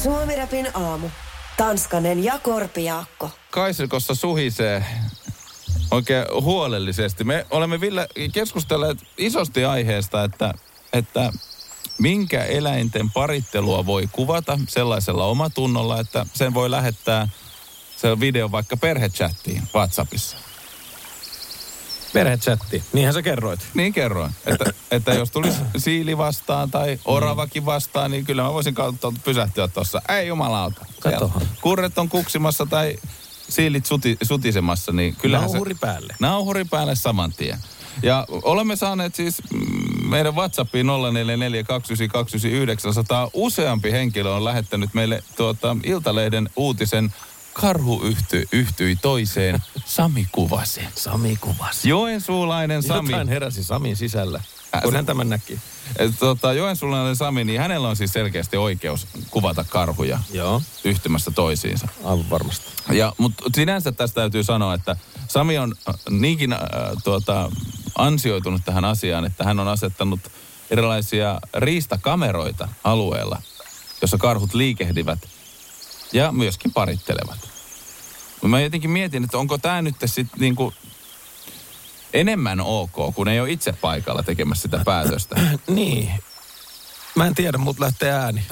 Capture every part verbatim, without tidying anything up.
Suomi-rapin aamu. Tanskanen ja Korpijaakko. Kaisikossa suhisee oikein huolellisesti. Me olemme Ville keskustelleet isosti aiheesta, että, että minkä eläinten parittelua voi kuvata sellaisella omatunnolla, että sen voi lähettää se video vaikka perhechattiin WhatsAppissa. Perhechatti, niinhän sä kerroit. Niin kerroin, että, että jos tulisi siili vastaan tai oravakin vastaan, niin kyllä mä voisin kautta pysähtyä tuossa. Ei jumalauta. Katohan. Kurret on kuksimassa tai siilit suti, sutisemassa, niin kyllähän Nauhuri se, päälle. Nauhuri päälle saman tien. Ja olemme saaneet siis meidän WhatsAppiin nolla neljä neljä kaksi yhdeksän kaksi yhdeksän yhdeksän nolla nolla useampi henkilö on lähettänyt meille tuota Iltalehden uutisen Karhu yhtyi, yhtyi toiseen, Sami kuvasi. Sami kuvasi. Joensuulainen Sami. Jotain heräsi Samin sisällä, kun hän tämän näki. Tota, Joensuulainen Sami, niin hänellä on siis selkeästi oikeus kuvata karhuja. Joo. Yhtymässä toisiinsa. Aivan varmasti. Ja, mutta sinänsä tästä täytyy sanoa, että Sami on niinkin äh, tuota, ansioitunut tähän asiaan, että hän on asettanut erilaisia riistakameroita alueella, jossa karhut liikehdivät ja myöskin parittelevat. Mä jotenkin mietin, että onko tämä nyt sitten niinku enemmän ok, kun ei ole itse paikalla tekemässä sitä päätöstä. Niin. Mä en tiedä, mut lähtee ääni.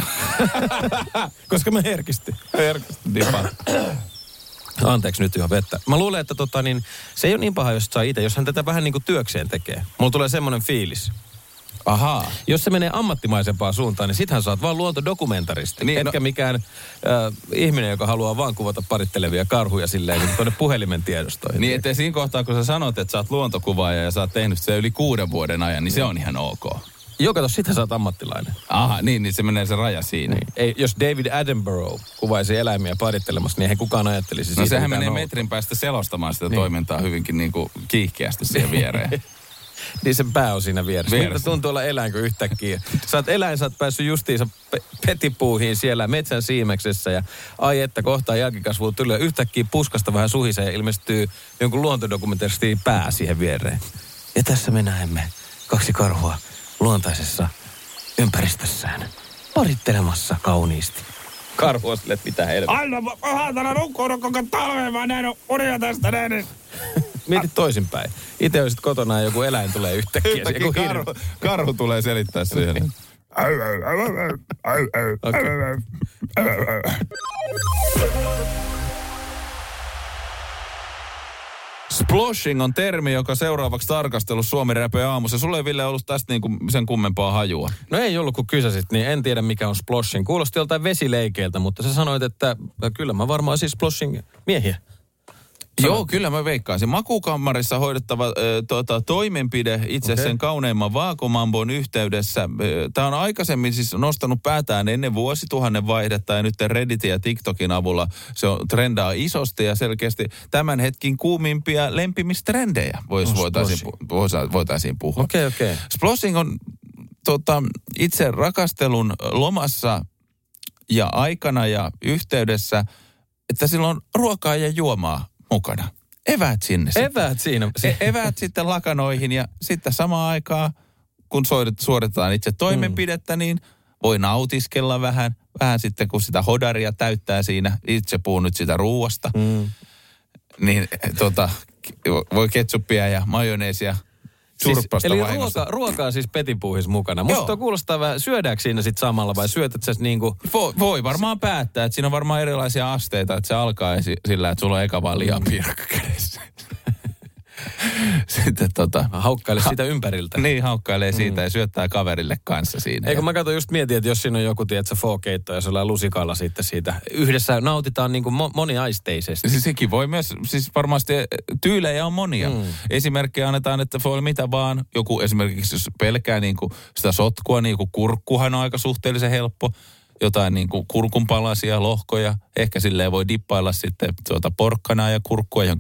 Koska mä herkistin. Herkistin, dipa. Anteeksi nyt ihan vettä. Mä luulen, että tota, niin, se ei ole niin paha, jos saa itse, jos hän tätä vähän niin kuin työkseen tekee. Mulla tulee semmoinen fiilis. Ahaa. Jos se menee ammattimaisempaan suuntaan, niin sittenhän sä oot vaan luontodokumentaristi. Niin, etkä no, mikään äh, ihminen, joka haluaa vaan kuvata parittelevia karhuja silleen niin tuonne puhelimen tiedostoihin. Niin, ettei siinä kohtaa, kun sä sanot, että sä oot luontokuvaaja ja sä oot tehnyt se yli kuuden vuoden ajan, niin, niin. se on ihan ok. Joo, kato, sitä sä oot ammattilainen. Aha, niin, niin se menee se raja siinä. Niin. Ei, jos David Attenborough kuvaisi eläimiä parittelemassa, niin ei kukaan ajattelisi siitä. No sehän menee nouta. metrin päästä selostamaan sitä niin. toimintaa hyvinkin niin kuin kiihkeästi siihen viereen. Niin sen pää on siinä vieressä. vieressä. Miltä tuntuu olla eläinkö yhtäkkiä? Sä oot eläin, sä oot päässyt justiinsa pe- petipuuhiin siellä metsän siimeksessä ja ai että kohtaa jälkikasvua tulee yhtäkkiä puskasta vähän suhisee ja ilmestyy jonkun luontodokumentaristin pää siihen viereen. Ja tässä me näemme kaksi karhua luontaisessa ympäristössään parittelemassa kauniisti. Karhu on sille, että mitä helvettiä. Aina haatana nukkuunut koko talven, mä näin uria tästä näin. Mieti toisinpäin. Itse olisit kotona ja joku eläin tulee yhtäkkiä. Yhtäkkiä joku karhu, karhu tulee selittää siihen. Sploshing on termi, joka seuraavaksi tarkastelussa Suomi Räpö aamussa. Sulle ei, Ville, ollut tästä niinku sen kummempaa hajua. No ei ollut, kun kysäsit, niin en tiedä mikä on sploshing. Kuulosti joltain vesileikeiltä, mutta sä sanoit, että kyllä mä varmaan siis sploshing miehiä. Joo, Sano. Kyllä mä veikkaisin. Makukammarissa hoidettava äh, tota, toimenpide itse okay. sen kauneimman vaakomambon yhteydessä. Tämä on aikaisemmin siis nostanut päätään ennen vuosituhannen vaihdetta ja nyt Redditin ja TikTokin avulla se on trendaa isosti ja selkeästi tämän hetkin kuumimpia lempimistrendejä vois, oh, voitaisiin, pu- voitaisiin puhua. Okei, okay, okei. Okay. Sploshing on tota, itse rakastelun lomassa ja aikana ja yhteydessä, että sillä on ruokaa ja juomaa mukana. Eväät sinne. Eväät siinä. E- eväät sitten lakanoihin ja sitten samaan aikaan, kun suoritetaan itse toimenpidettä, niin voi nautiskella vähän. Vähän sitten, kun sitä hodaria täyttää siinä. Itse puhun nyt sitä ruuasta. Mm. Niin tota, voi ketsuppia ja majoneesia surppasta siis, eli vahingossa. ruoka, ruoka on siis petipuuhis mukana. Musta tuo kuulostaa vähän, syödäänkö siinä sitten samalla vai syötät sä niinku... Voi, voi varmaan päättää, että siinä on varmaan erilaisia asteita, että se alkaa sillä, että sulla on eka vaan lihapiirakka kädessä. Sitten tota... Haukkaile ha- siitä ympäriltä. Niin, haukkailee siitä mm. ja syöttää kaverille kanssa siinä. Eikö mä katson just mietin, että jos siinä on joku, tiedätkö, fo-keitto ja sellainen lusikalla sitten siitä. Yhdessä nautitaan niin kuin mo- moniaisteisesti. Siis sekin voi myös, siis varmasti tyylejä on monia. Mm. Esimerkkejä annetaan, että voi mitä vaan. Joku esimerkiksi, jos pelkää niin kuin sitä sotkua, niin kuin kurkkuhan on aika suhteellisen helppo. Jotain niin kuin kurkunpalasia, lohkoja. Ehkä silleen voi dippailla sitten tuota porkkanaa ja kurkkua johonkin dippiin.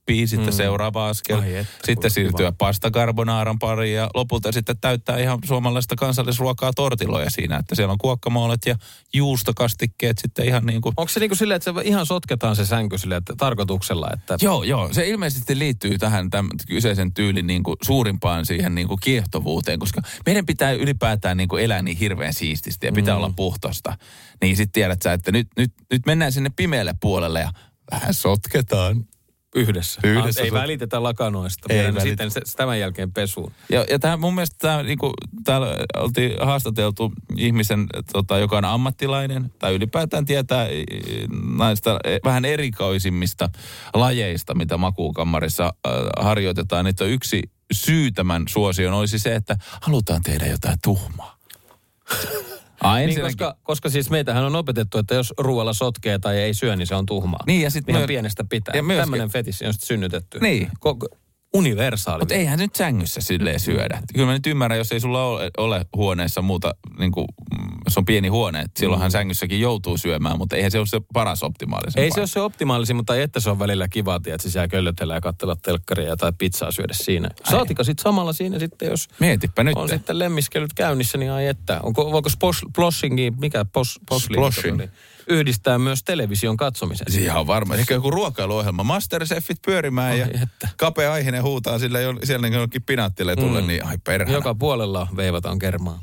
dippia, sitten mm. seuraava askel. Ai että, sitten siirtyä kiva. pasta carbonaaran pariin ja lopulta sitten täyttää ihan suomalaista kansallisruokaa tortiloja siinä, että siellä on kuokkamoolet ja juustokastikkeet sitten ihan niin kuin... Onko se niin kuin silleen, että se ihan sotketaan se sänky silleen, että tarkoituksella, että... Joo, joo. Se ilmeisesti liittyy tähän tämän kyseisen tyylin niin kuin suurimpaan siihen niin kuin kiehtovuuteen, koska meidän pitää ylipäätään niin kuin elää niin hirveän siististi ja pitää mm. olla puhtosta. Niin sitten tiedät sä, että nyt, nyt, nyt mennään sinne pimeälle puolelle ja vähän sotketaan. Yhdessä. Yhdessä. Ei välitetä lakanoista. Ei Mennään välitä. sitten se, tämän jälkeen pesuun. Ja, ja tämä, mun mielestä tämä, niin kuin, täällä oltiin haastateltu ihmisen, tota, joka on ammattilainen, tai ylipäätään tietää näistä vähän erikoisimmista lajeista, mitä makuukammarissa äh, harjoitetaan. Että yksi syy tämän suosion olisi se, että halutaan tehdä jotain tuhmaa. Ai, niin, koska, koska siis meitähän on opetettu, että jos ruoalla sotkee tai ei syö, niin se on tuhmaa. Niin, ja sitten... Ihan pienestä pitää. Ja myöskin... Tämmöinen fetissi on sitten synnytetty. Niin. Ko- universaali. Mutta eihän nyt sängyssä silleen syödä. Kyllä mä nyt ymmärrän, jos ei sulla ole, ole huoneessa muuta, niin kuin, se on pieni huone, että silloinhan mm. sängyssäkin joutuu syömään, mutta eihän se ole se paras optimaalisin. Ei paikka. se ole se optimaalisin, mutta että se on välillä kiva, että se siellä köllötellä ja katsella telkkaria tai pizzaa syödä siinä. Saatika sitten samalla siinä sitten, jos Mietipä nyt. on sitten lemmiskelyt käynnissä, niin ai että. Onko, voiko sploshing, mikä pos, Sploshing. yhdistää myös television katsomisen? Siihen on varma. Ehkä joku ruokailuohjelma. Masterchefit pyörimään ai ja että. kapea aihinen huutaa sillä jo, siellä niin jonkin pinaattille tulle, mm. niin ai perhana. Joka puolella veivataan kermaa.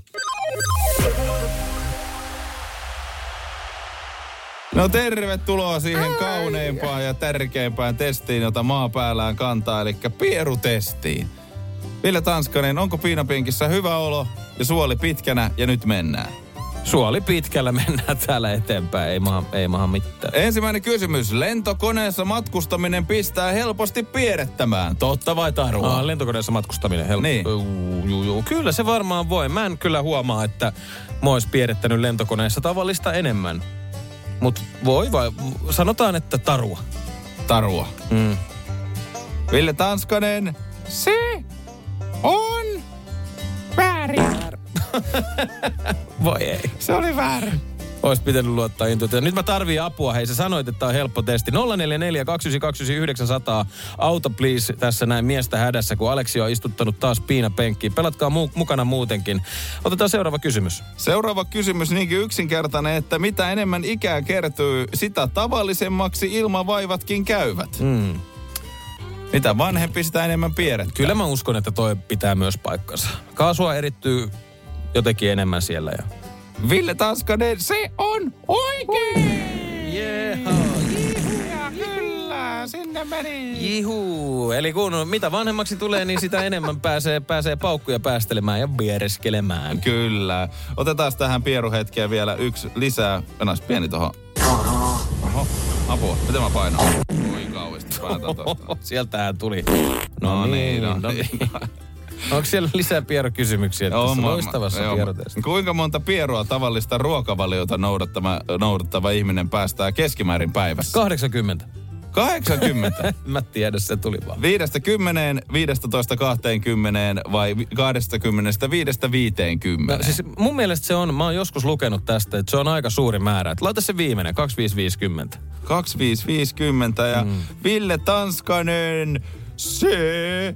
No tervetuloa siihen kauneimpaan ja tärkeimpään testiin, jota maa päällään kantaa, eli pierutestiin. Ville Tanskanen, onko piinapenkissä hyvä olo ja suoli pitkänä ja nyt mennään? Suoli pitkällä mennään täällä eteenpäin, ei maha, ei maha mitään. Ensimmäinen kysymys. Lentokoneessa matkustaminen pistää helposti pierettämään. Totta vai tarua? Ah, lentokoneessa matkustaminen helppo. Niin. Uu, juu, juu. Kyllä se varmaan voi. Mä en kyllä huomaa, että mä ois pierettänyt lentokoneessa tavallista enemmän. Mut voi vai, sanotaan, että tarua. Tarua. Mm. Ville Tanskanen, se on väärin. Voi ei. Se oli väärin. Ois pitänyt luottaa intuitioon. Nyt mä tarvii apua. Hei, sä sanoit, että on helppo testi. nolla neljä neljä kaksi yhdeksän kaksi yhdeksän nolla nolla Auto please tässä näin miestä hädässä, kun Aleksi on istuttanut taas piinapenkkiin. Pelatkaa mu- mukana muutenkin. Otetaan seuraava kysymys. Seuraava kysymys niinkin yksinkertainen, että mitä enemmän ikää kertyy, sitä tavallisemmaksi ilmavaivatkin käyvät. Mm. Mitä vanhempi, sitä enemmän pierettä. Kyllä mä uskon, että toi pitää myös paikkansa. Kaasua erittyy jotenkin enemmän siellä. Ja... Ville Tanskanen, se on oikein! Jeeha. Ja kyllä, sinne meni. Jihuu. Eli kun mitä vanhemmaksi tulee, niin sitä enemmän pääsee, pääsee paukkuja päästelemään ja viereskelemään. Kyllä. Otetaan tähän pieruhetkeen vielä yksi lisää. Enäs pieni tohon. Oho. Apua. Miten mä painan? Oi kauheasti painetaan tosta. Sieltähän tuli. No, No niin, niin, no no niin. niin. Onko siellä lisää pierokysymyksiä tässä loistavassa pierotessa? Kuinka monta pierua tavallista ruokavaliota noudattava, noudattava ihminen päästää keskimäärin päivässä? kahdeksankymmentä. kahdeksankymmentä. Mä tiedä, se tuli vaan. Viidestä kymmeneen, viidestätoista kahteenkymmeneen vai kahdestakymmenestä viidestä viiteenkymmeneen? No, siis mun mielestä se on, mä oon joskus lukenut tästä, että se on aika suuri määrä. Että laita se viimeinen, kaksikymmentäviisi viisikymmentä. kaksikymmentäviisi viisikymmentä ja mm. Ville Tanskanen, se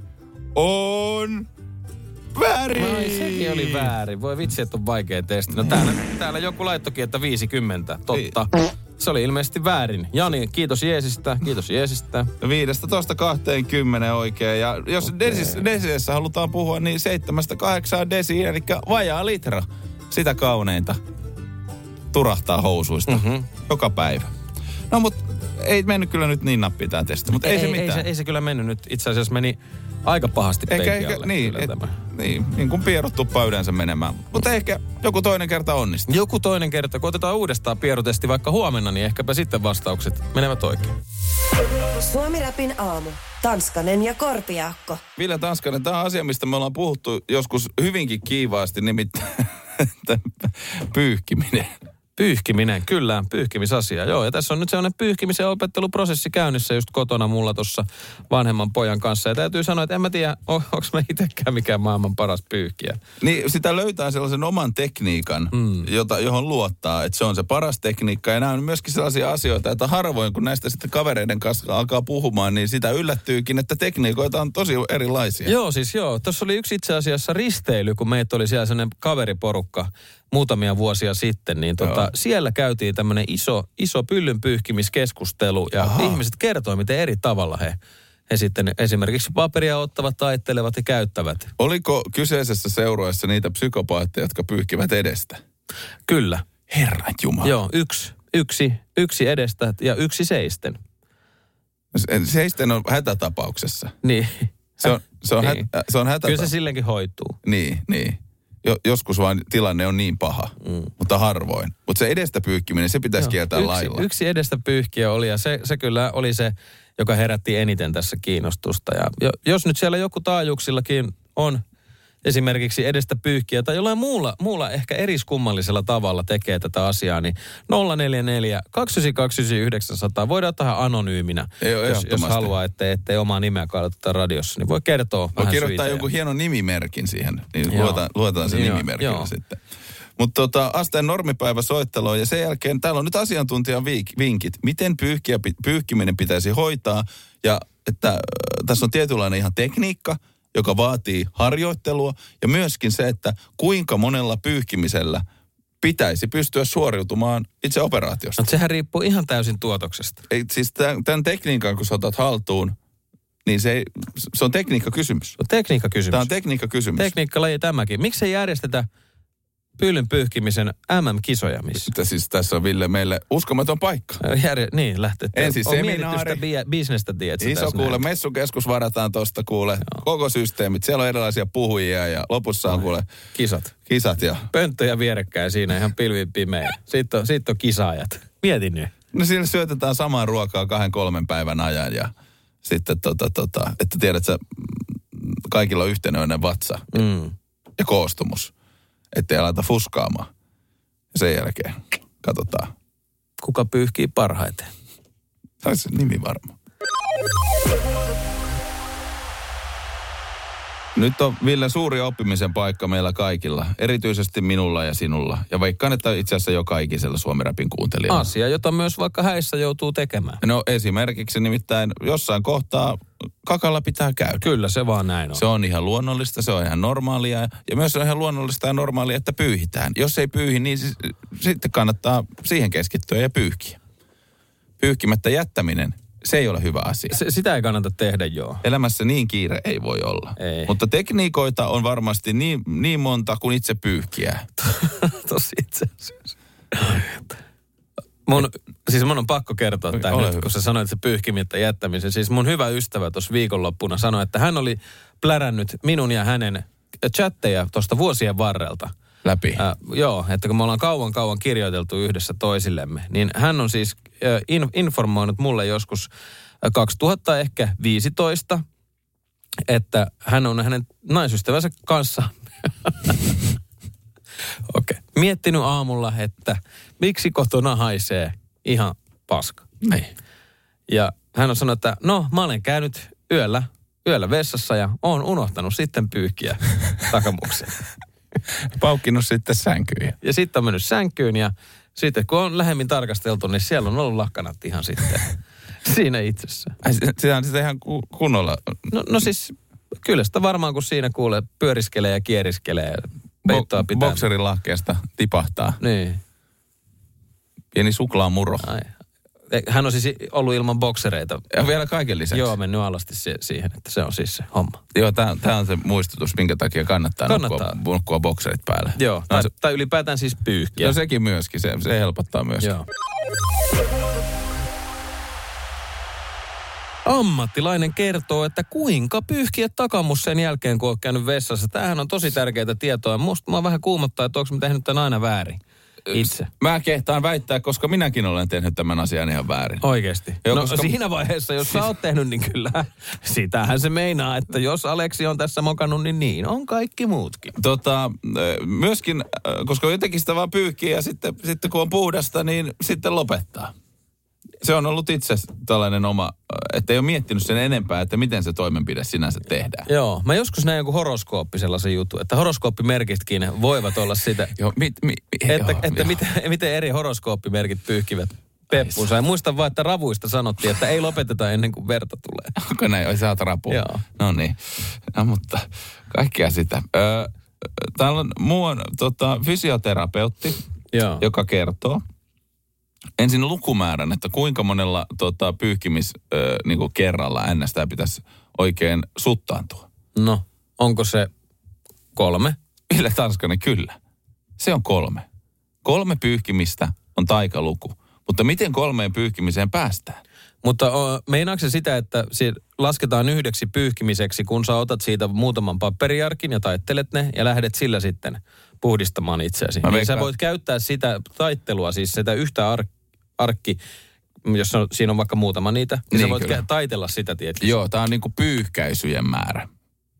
on väärin. Ai, sekin oli väärin. Voi vitsi, että on vaikea testi. No täällä, täällä joku laittokin, että viisikymmentä. Totta. Se oli ilmeisesti väärin. Jani, kiitos Jeesistä. Kiitos Jeesistä. viidestätoista kahteenkymmeneen oikein. Ja jos okay. desis, desiessä halutaan puhua, niin seitsemästä kahdeksaan desiä, eli vajaa litra. Sitä kauneinta turahtaa housuista. Mm-hmm. Joka päivä. No mut ei mennyt kyllä nyt niin nappiin tää testi, mutta ei, ei se mitään. Ei se, ei se kyllä mennyt nyt. Itse asiassa meni aika pahasti ehkä, penki ehkä, niin, et, niin, niin kuin pierut tuppaa yleensä menemään. Mutta ehkä joku toinen kerta onnistuu. Joku toinen kerta, kun otetaan uudestaan pierutesti vaikka huomenna, niin ehkäpä sitten vastaukset menevät oikein. Suomi-räpin aamu. Tanskanen ja Korpiaakko. Ville Tanskanen, tämä on asia, mistä me ollaan puhuttu joskus hyvinkin kiivaasti, nimittäin pyyhkiminen. Pyyhkiminen, kyllä, pyyhkimisasia. Joo, ja tässä on nyt sellainen pyyhkimisen opetteluprosessi käynnissä just kotona mulla tuossa vanhemman pojan kanssa. Ja täytyy sanoa, että en mä tiedä, on, onko mä itsekään mikään maailman paras pyyhkiä. Niin, sitä löytää sellaisen oman tekniikan, mm. jota, johon luottaa, että se on se paras tekniikka. Ja nämä on myöskin sellaisia asioita, että harvoin kun näistä sitten kavereiden kanssa alkaa puhumaan, niin sitä yllättyykin, että tekniikoita on tosi erilaisia. Joo, siis joo. Tuossa oli yksi itse asiassa risteily, kun meitä oli siellä sellainen kaveriporukka muutamia vuosia sitten, niin tota, siellä käytiin tämmöinen iso, iso pyllynpyyhkimiskeskustelu ja Aha. ihmiset kertoi, miten eri tavalla he, he sitten esimerkiksi paperia ottavat, taittelevat ja käyttävät. Oliko kyseisessä seurueessa niitä psykopaatteja, jotka pyyhkivät edestä? Kyllä. Herran jumala. Joo, yksi, yksi, yksi edestä ja yksi seisten. Seisten on hätätapauksessa. Niin. Se on, se on, niin. hä, se on hätätapauksessa. Kyllä se silläkin hoituu. Niin, niin. Joskus vaan tilanne on niin paha, mm. mutta harvoin. Mutta se edestä pyyhkiminen, se pitäisi Joo. kieltää yksi, lailla. Yksi edestä pyyhkiä oli ja se, se kyllä oli se, joka herätti eniten tässä kiinnostusta. Ja jo, jos nyt siellä joku taajuuksillakin on esimerkiksi edestä pyyhkiä tai jollain muulla, muulla ehkä eriskummallisella tavalla tekee tätä asiaa, niin nolla neljä neljä kaksi yhdeksän kaksi yhdeksän yhdeksän nolla nolla voi ottaa anonyyminä. Ei, jos, jos haluaa, ettei, ettei omaa nimeä kaadoteta radiossa, niin voi kertoa voi vähän kirjoittaa syitä. jonkun hienon nimimerkin siihen, niin luotaan, luotaan se nimimerkillä joo. sitten. Mutta tota, asteen normipäivä soittelua ja sen jälkeen täällä on nyt asiantuntijan vinkit, miten pyyhkiä, pyyhkiminen pitäisi hoitaa ja että äh, tässä on tietynlainen ihan tekniikka, joka vaatii harjoittelua ja myöskin se, että kuinka monella pyyhkimisellä pitäisi pystyä suoriutumaan itse operaatiosta. No, sehän riippuu ihan täysin tuotoksesta. Ei, siis tämän, tämän tekniikan, kun sä otat haltuun, niin se, ei, se on tekniikkakysymys. Se on tekniikkakysymys. Tämä on tekniikkakysymys. Tekniikkalaji tämäkin. Miksi ei järjestetä pyllyn pyyhkimisen äm äm-kisoja missä? Siis tässä on Ville meille uskomaton paikka. Järje, niin, lähtee. Ensin seminaari. On mietitty sitä bisnestä, tiedätkö? Iso kuule, näin. Messukeskus varataan tuosta kuule. Joo. Koko systeemit. Siellä on erilaisia puhujia ja lopussa on kuule kisat. Kisat ja pönttöjä vierekkäin siinä ihan pilvin pimeä. Sitten on, sit on kisaajat. Mietin nyt. No siellä syötetään samaa ruokaa kahden kolmen päivän ajan ja sitten tota tota, että tiedät sä, kaikilla on yhtenäinen vatsa mm. ja koostumus. Ettei aleta fuskaamaan. Ja sen jälkeen katsotaan. Kuka pyyhkii parhaiten? Se olisi nimi varma. Nyt on Ville suuri oppimisen paikka meillä kaikilla. Erityisesti minulla ja sinulla. Ja veikkaan, että itse asiassa joka ikisellä Suomi-räpin kuuntelijalla. Asia, jota myös vaikka häissä joutuu tekemään. No esimerkiksi nimittäin jossain kohtaa kakalla pitää käydä. Kyllä, se vaan näin on. Se on ihan luonnollista, se on ihan normaalia. Ja myös on ihan luonnollista ja normaalia, että pyyhitään. Jos ei pyyhi, niin siis, sitten kannattaa siihen keskittyä ja pyyhkiä. Pyyhkimättä jättäminen, se ei ole hyvä asia. Se, sitä ei kannata tehdä, joo. Elämässä niin kiire ei voi olla. Ei. Mutta tekniikoita on varmasti niin, niin monta kuin itse pyyhkiä. Tosi itse asiassa. Mun, siis mun on pakko kertoa tämä nyt, kun sä sanoit se pyyhkimättä jättämisen. Siis mun hyvä ystävä tuossa viikonloppuna sanoi, että hän oli plärännyt minun ja hänen chatteja tuosta vuosien varrelta. Läpi. Äh, joo, että kun me ollaan kauan kauan kirjoiteltu yhdessä toisillemme, niin hän on siis äh, in, informoinut mulle joskus äh, kaksituhattaviisitoista, että hän on hänen naisystävänsä kanssa okay. miettinyt aamulla, että miksi kotona haisee ihan paska. Ei. Ja hän on sanonut, että no mä olen käynyt yöllä, yöllä vessassa ja oon unohtanut sitten pyyhkiä takamuksen. Paukkinut sitten sänkyyn. Ja sitten on mennyt sänkyyn ja sitten kun on lähemmin tarkasteltu, niin siellä on ollut lakkanat ihan sitten siinä itsessä. Sitä on sitä ihan kunnolla. No, no siis kyllä sitä varmaan kun siinä kuulee pyöriskelee ja kieriskelee. Peittoa pitää. Bokserilahkeesta tipahtaa. Niin. Pieni suklaamurro. Ai. Hän on siis ollut ilman boksereita. Ja vielä kaiken lisäksi. Joo, mennyt alasti siihen, että se on siis se homma. Joo, tämä on se muistutus, minkä takia kannattaa, kannattaa. Nukkua, nukkua bokserit päälle. Joo, no, tai, se, tai ylipäätään siis pyyhkiä. No sekin myöskin, se, se helpottaa myöskin. Joo. Ammattilainen kertoo, että kuinka pyyhkiä takamus sen jälkeen, kun on käynyt vessassa. Tämähän on tosi tärkeää tietoa. Musta mä vähän kuumottaa, että onko mä tehnyt tämän aina väärin. itse. Mä kehtaan väittää, koska minäkin olen tehnyt tämän asian ihan väärin. Oikeesti? Joo, no koska... siinä vaiheessa, jos sä oot tehnyt, niin kyllä sitähän se meinaa, että jos Aleksi on tässä mokannut, niin niin on kaikki muutkin. Tota, myöskin, koska jotenkin sitä vaan pyyhkii ja sitten, sitten kun on puhdasta, niin sitten lopettaa. Se on ollut itse tällainen oma, että ei ole miettinyt sen enempää, että miten se toimenpide sinänsä tehdään. Joo, mä joskus näin joku horoskooppi sellaisen jutun, että horoskooppimerkitkin voivat olla sitä, joo, mi, mi, että, joo, että joo. Miten, miten eri horoskooppimerkit pyyhkivät peppunsa. Ja muistan vaan, että ravuista sanottiin, että ei lopeteta ennen kuin verta tulee. Onko näin? Oi, sä oot rapu. Joo. No niin, no, mutta kaikkea sitä. Öö, täällä on muu on tota, fysioterapeutti, Joo. joka kertoo ensin lukumäärän, että kuinka monella tota, pyyhkimis öö, niinku kerralla ennestään pitäisi oikein suttaantua. No, onko se kolme? Ville Tanskanen, kyllä. Se on kolme. Kolme pyyhkimistä on taikaluku. Mutta miten kolmeen pyyhkimiseen päästään? Mutta o, meinaatko se sitä, että se lasketaan yhdeksi pyyhkimiseksi, kun sä otat siitä muutaman paperiarkin ja taittelet ne ja lähdet sillä sitten puhdistamaan itseäsi. Niin veikkaan... sä voit käyttää sitä taittelua, siis sitä yhtä ar- arkki, jos on, siinä on vaikka muutama niitä, niin, niin sä voit kä- taitella sitä tietysti. Joo, tää on niinku pyyhkäisyjen määrä.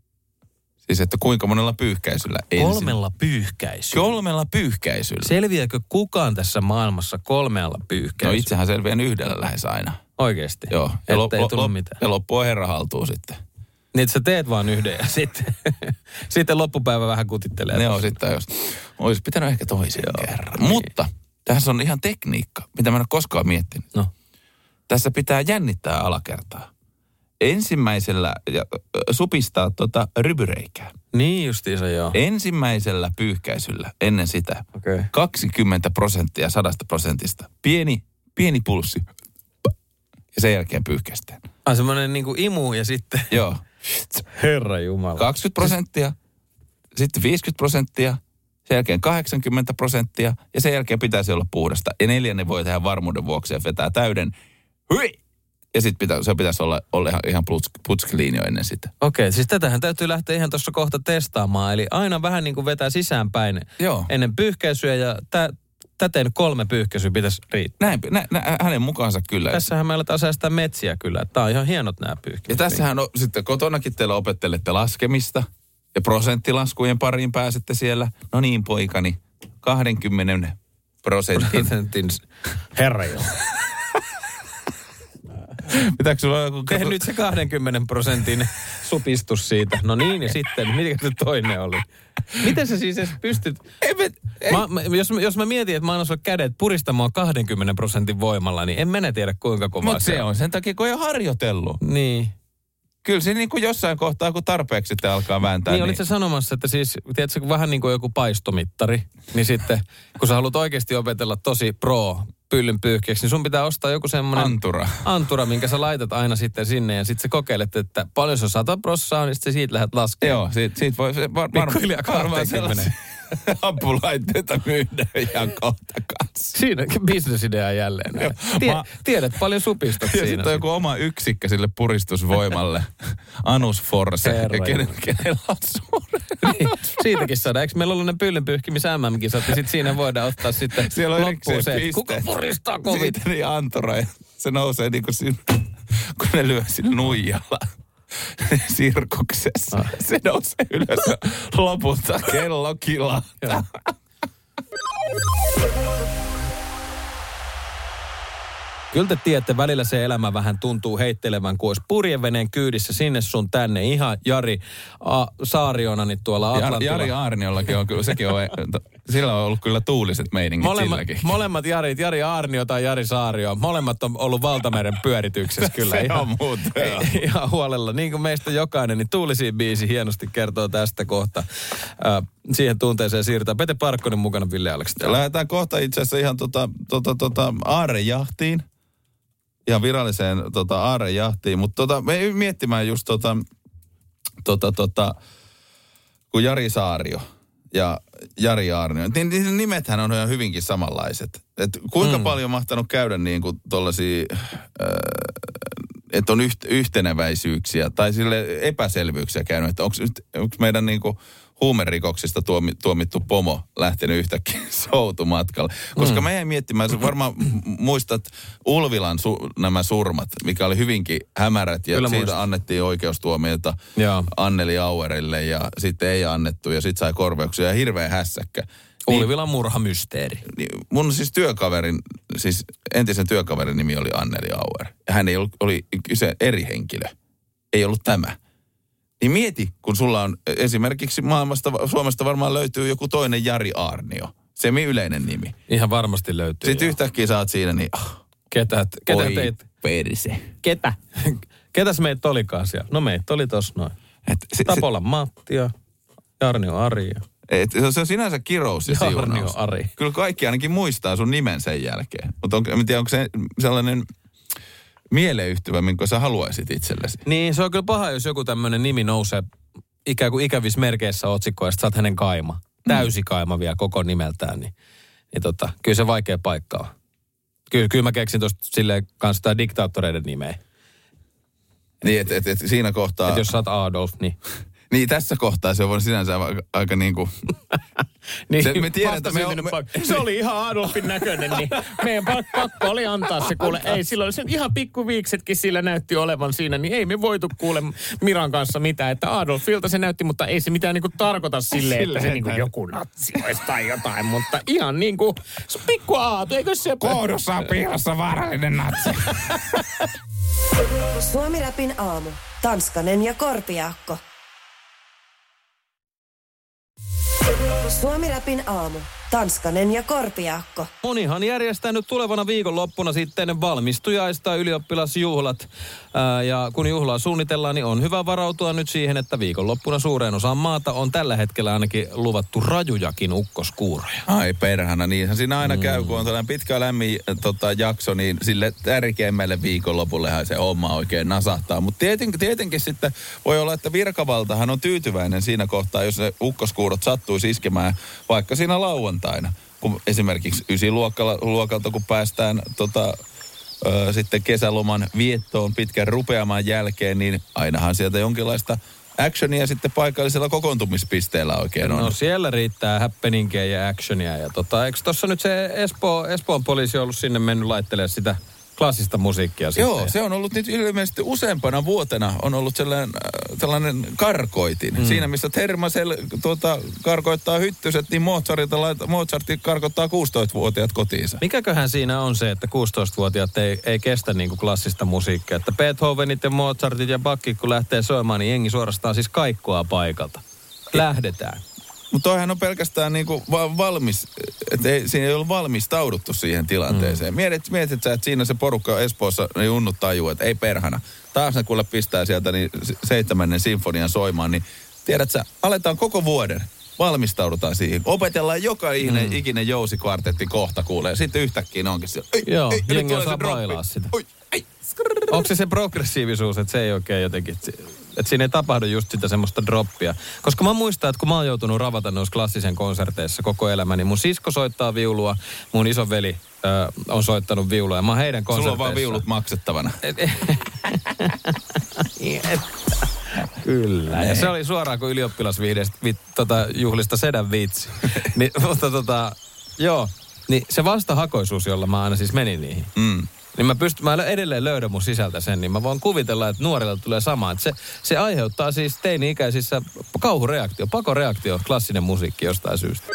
Siis että kuinka monella pyyhkäisyllä ensin. Kolmella pyyhkäisyllä. Kolmella pyyhkäisyllä. Selviääkö kukaan tässä maailmassa kolmealla pyyhkäisyllä? No itsehän selviän yhdellä lähes aina. Oikeesti? Joo. Että lop, ei lop, tullut lop, mitään. ja loppu on herra haltuun sitten. Niin, että sä teet vaan yhden ja sitten, sitten loppupäivä vähän kutittelee. Ne on sitten, jos olisi pitänyt ehkä toisen kerran. Niin. Mutta tässä on ihan tekniikka, mitä mä en ole koskaan miettinyt. No. Tässä pitää jännittää alakertaa. Ensimmäisellä ja, supistaa tota rybyreikää. Niin justiinsa joo. Ensimmäisellä pyyhkäisyllä ennen sitä Okay. kaksikymmentä prosenttia sadasta prosentista. Pieni, pieni pulssi. Ja sen jälkeen pyyhkäistään. Ai semmoinen niinku imu ja sitten... Joo. Herra Jumala. kaksikymmentä prosenttia, sitten viisikymmentä prosenttia, sen jälkeen kahdeksankymmentä prosenttia ja sen jälkeen pitäisi olla puhdasta. Ja neljännen voi tehdä varmuuden vuoksi ja vetää täyden. Hui! Ja sitten pitä, se pitäisi olla, olla ihan, ihan putskiliinio ennen sitä. Okei, siis tätähän täytyy lähteä ihan tuossa kohta testaamaan. Eli aina vähän niin kuin vetää sisäänpäin Joo. ennen pyyhkäisyä ja tä, täten kolme pyyhkäisyä pitäisi riittää. Näin, nä, nä, hänen mukaansa kyllä. Tässähän me aletaan säästää metsiä kyllä. Tämä on ihan hienot nämä pyyhkäisyt. Ja tässähän on sitten kotonakin teillä opettelette laskemista ja prosenttilaskujen pariin pääsette siellä. No niin poikani, kaksikymmentä prosentin. Prosentin herra joo. Pitääkö sulla joku... Tee nyt se kaksikymmentä prosentin supistus siitä. No niin, ja sitten, mikä se toinen oli? Miten sä siis edes pystyt... Ei, ei. Mä, mä, jos, jos mä mietin, että mä annan sulle kädet puristamaan kaksikymmentä prosentin voimalla, niin en mene tiedä kuinka kovaa Mutta se on sen takia, kun ei ole harjoitellut. Niin. Kyllä se niin kuin jossain kohtaa, kun tarpeeksi sitten alkaa vääntää. Niin, niin... olit sä sanomassa, että siis, tiedätkö, vähän niin kuin joku paistomittari, niin sitten, kun sä haluat oikeasti opetella tosi pro pyllyn pyyhkeeksi, niin sun pitää ostaa joku semmoinen... Antura. Antura, minkä sä laitat aina sitten sinne, ja sitten sä kokeilet, että paljon se on sata prossaa, niin sitten siitä lähdet laskemaan. Joo, siitä, siitä voi se var, var, varmaan sellaisia apulaitteita myydä ihan kohta kanssa. Siinä bisnesidea jälleen. Tie, Mä... Tiedät paljon supistat ja siinä. sitten on joku oma yksikkö sille puristusvoimalle. Anus Force. Herra, Ken, kenellä on suuri. Niin, siitäkin saadaan. Eikö meillä ollut ne pyllynpyyhkimis M M-kisat, ja sitten siinä voidaan ottaa sitten siellä on loppuun se, että kuka puristaa kovin. Siitä niin Antura, ja se nousee niin kuin siinä, kun ne lyö sillä nuijalla sirkuksessa. Ah. Se nousee ylös ja lopulta kello kilahtaa. Kyllä te tiedätte, välillä se elämä vähän tuntuu heittelevän, kun olisi purjeveneen kyydissä sinne sun tänne. Ihan Jari A, Saarionani tuolla Atlantilla. Jari Aarniollakin on kyllä, sekin on, sillä on ollut kyllä tuuliset meiningit Molemmat, silläkin. molemmat Jarit, Jari Aarnio tai Jari Saario, molemmat on ollut valtameren pyörityksessä kyllä. Se ihan, on muuten. Ihan huolella. Niin kuin meistä jokainen, niin Tuulisiin biisi hienosti kertoo tästä kohta. Äh, siihen tunteeseen siirrytään. Pete Parkkonen mukana, Ville Aleksi. Lähdetään kohta itse asiassa ihan tota, tota, tota, aarejahtiin. Ihan viralliseen tota, aarejahtiin. Mutta tota, me miettimään just tota, tota, tota, kun Jari Saario ja Jari Aarnio, niin, niin nimethän on ihan hyvinkin samanlaiset. Et kuinka mm. paljon mahtanut käydä niin kuin tollaisia, äh, että on yht, yhteneväisyyksiä tai sille epäselvyyksiä käynyt, että onko meidän niin kuin huumerikoksista tuomi, tuomittu pomo lähtenyt yhtäkkiä soutumatkalle. Koska mm. mä jäin miettimään, sä varmaan muistat Ulvilan su, nämä surmat, mikä oli hyvinkin hämärät. Ja Kyllä siitä muistat. Annettiin oikeustuomioita Jaa. Anneli Auerille ja sitten ei annettu ja sitten sai korvauksia ja hirveä hässäkkä. Ulvilan murhamysteeri. Niin, mun siis työkaverin, siis entisen työkaverin nimi oli Anneli Auer. Ja hän ei ollut, oli kyse eri henkilö. Ei ollut tämä. Niin mieti, kun sulla on esimerkiksi maailmasta, Suomesta varmaan löytyy joku toinen Jari Aarnio. Semi-yleinen nimi. Ihan varmasti löytyy. Sitten joo. Yhtäkkiä sä oot siinä, niin oh, ketä, ketä oi teit? perse. Ketä? Ketäs meitä olikaan siellä? No meitä oli tossa noin. Et, se, Tapolan se, Matti ja Jarnio Ari. Et, se on sinänsä kirous ja Jarnio siunaus. Ari. Kyllä kaikki ainakin muistaa sun nimen sen jälkeen. Mutta en tiedä, onko se sellainen mieleyhtyvä, minkä sä haluaisit itsellesi. Niin, se on kyllä paha, jos joku tämmöinen nimi nousee ikään kuin ikävissä merkeissä otsikkoon, ja sä oot hänen kaima. Täysi kaima vielä koko nimeltään, niin, niin tota, kyllä se vaikea paikka on. Kyllä, kyllä mä keksin tuosta silleen kanssa tää diktaattoreiden nimeä. Niin, että et, et siinä kohtaa... Että jos sä oot Adolf, niin... Niin, tässä kohtaa se on sinänsä aika, aika niin kuin... niin, se, me tiedän, että me on, me... se oli ihan Adolfin näköinen, niin meidän pakko oli antaa se kuule. Ei, silloin se ihan pikkuviiksetkin sillä näytti olevan siinä, niin ei me voitu kuule Miran kanssa mitään. Että Adolfilta se näytti, mutta ei se mitään niin kuin tarkoita silleen, että se niin kuin joku natsi olisi tai jotain. Mutta ihan niin kuin, se on pikku Aatu, eikö se... Koodussa on piilossa vaarallinen natsi. Suomi-räpin aamu. Tanskanen ja Korpiaakko. Suomi-räpin aamu. Tanskanen ja Korpiaakko. Monihan järjestää nyt tulevana viikonloppuna sitten valmistujaista ylioppilasjuhlat. Ää, ja kun juhlaa suunnitellaan, niin on hyvä varautua nyt siihen, että viikonloppuna suureen osaan maata on tällä hetkellä ainakin luvattu rajujakin ukkoskuuroja. Ai perhana, niinhän siinä aina mm. käy, kun on tällainen pitkä lämmin tota, jakso, niin sille tärkeimmälle viikonlopullehan se homma oikein nasahtaa. Mutta tietenkin, tietenkin sitten voi olla, että virkavaltahan on tyytyväinen siinä kohtaa, jos ne ukkoskuurot sattuisi iskemään vaikka siinä lauantaina. Kun esimerkiksi ysiluokalta, kun päästään tota, ö, sitten kesäloman viettoon pitkän rupeamaan jälkeen, niin ainahan sieltä jonkinlaista actionia sitten paikallisella kokoontumispisteellä oikein on. No siellä riittää happeningia ja actionia. Ja tota, eikö tuossa nyt se Espoo, Espoon poliisi ollut sinne mennyt laittelemaan sitä klassista musiikkia sitten? Joo, se on ollut nyt ilmeisesti useampana vuotena on ollut sellainen, äh, sellainen karkoitin. Mm. Siinä missä Termasel tuota, karkoittaa hyttyset, niin Mozartilta, Mozartti karkoittaa kuusitoistavuotiaat kotiinsa. Mikäköhän siinä on se, että kuusitoistavuotiaat ei, ei kestä niin kuin klassista musiikkia? Että Beethovenit ja Mozartit ja Bachit kun lähtee soimaan, niin jengi suorastaan siis kaikkoaa paikalta. Lähdetään. Mutta toihan on pelkästään niinku va- valmis, että ei, siinä ei ollut valmistauduttu siihen tilanteeseen. Mm. Mietit, mietit sä, että siinä se porukka Espoossa ne junnut tajuu, että ei perhana. Taas ne kuule pistää sieltä niin seitsemännen sinfonian soimaan, niin tiedät sä, aletaan koko vuoden. Valmistaudutaan siihen. Opetellaan joka ikinen, mm. ikinen jousikvartetti kohta kuulee. Sitten yhtäkkiä ne onkin siellä. Ei, Joo, ei, jengi osaa bailaa sitä. Oi, ei. Onko se se progressiivisuus, että se ei oikein jotenkin, että siinä ei tapahdu just sitä semmoista droppia. Koska mä muistan, että kun mä oon joutunut ravata noissa klassisen konserteissa koko elämäni, mun sisko soittaa viulua, mun isoveli ö, on soittanut viulua ja mä oon heidän konserteissa. Sulla on vaan viulut maksettavana. Kyllä. Ja se oli suoraan kuin ylioppilasviihdestä tota, juhlista sedän viitsi. Ni, mutta tota, joo, niin se vastahakoisuus, jolla mä aina siis menin niihin. Mm. Niin mä pystyn, mä edelleen löydän mun sisältä sen, niin mä voin kuvitella, että nuorilla tulee sama. Että se, se aiheuttaa siis teini-ikäisissä kauhureaktio, pakoreaktio, klassinen musiikki jostain syystä.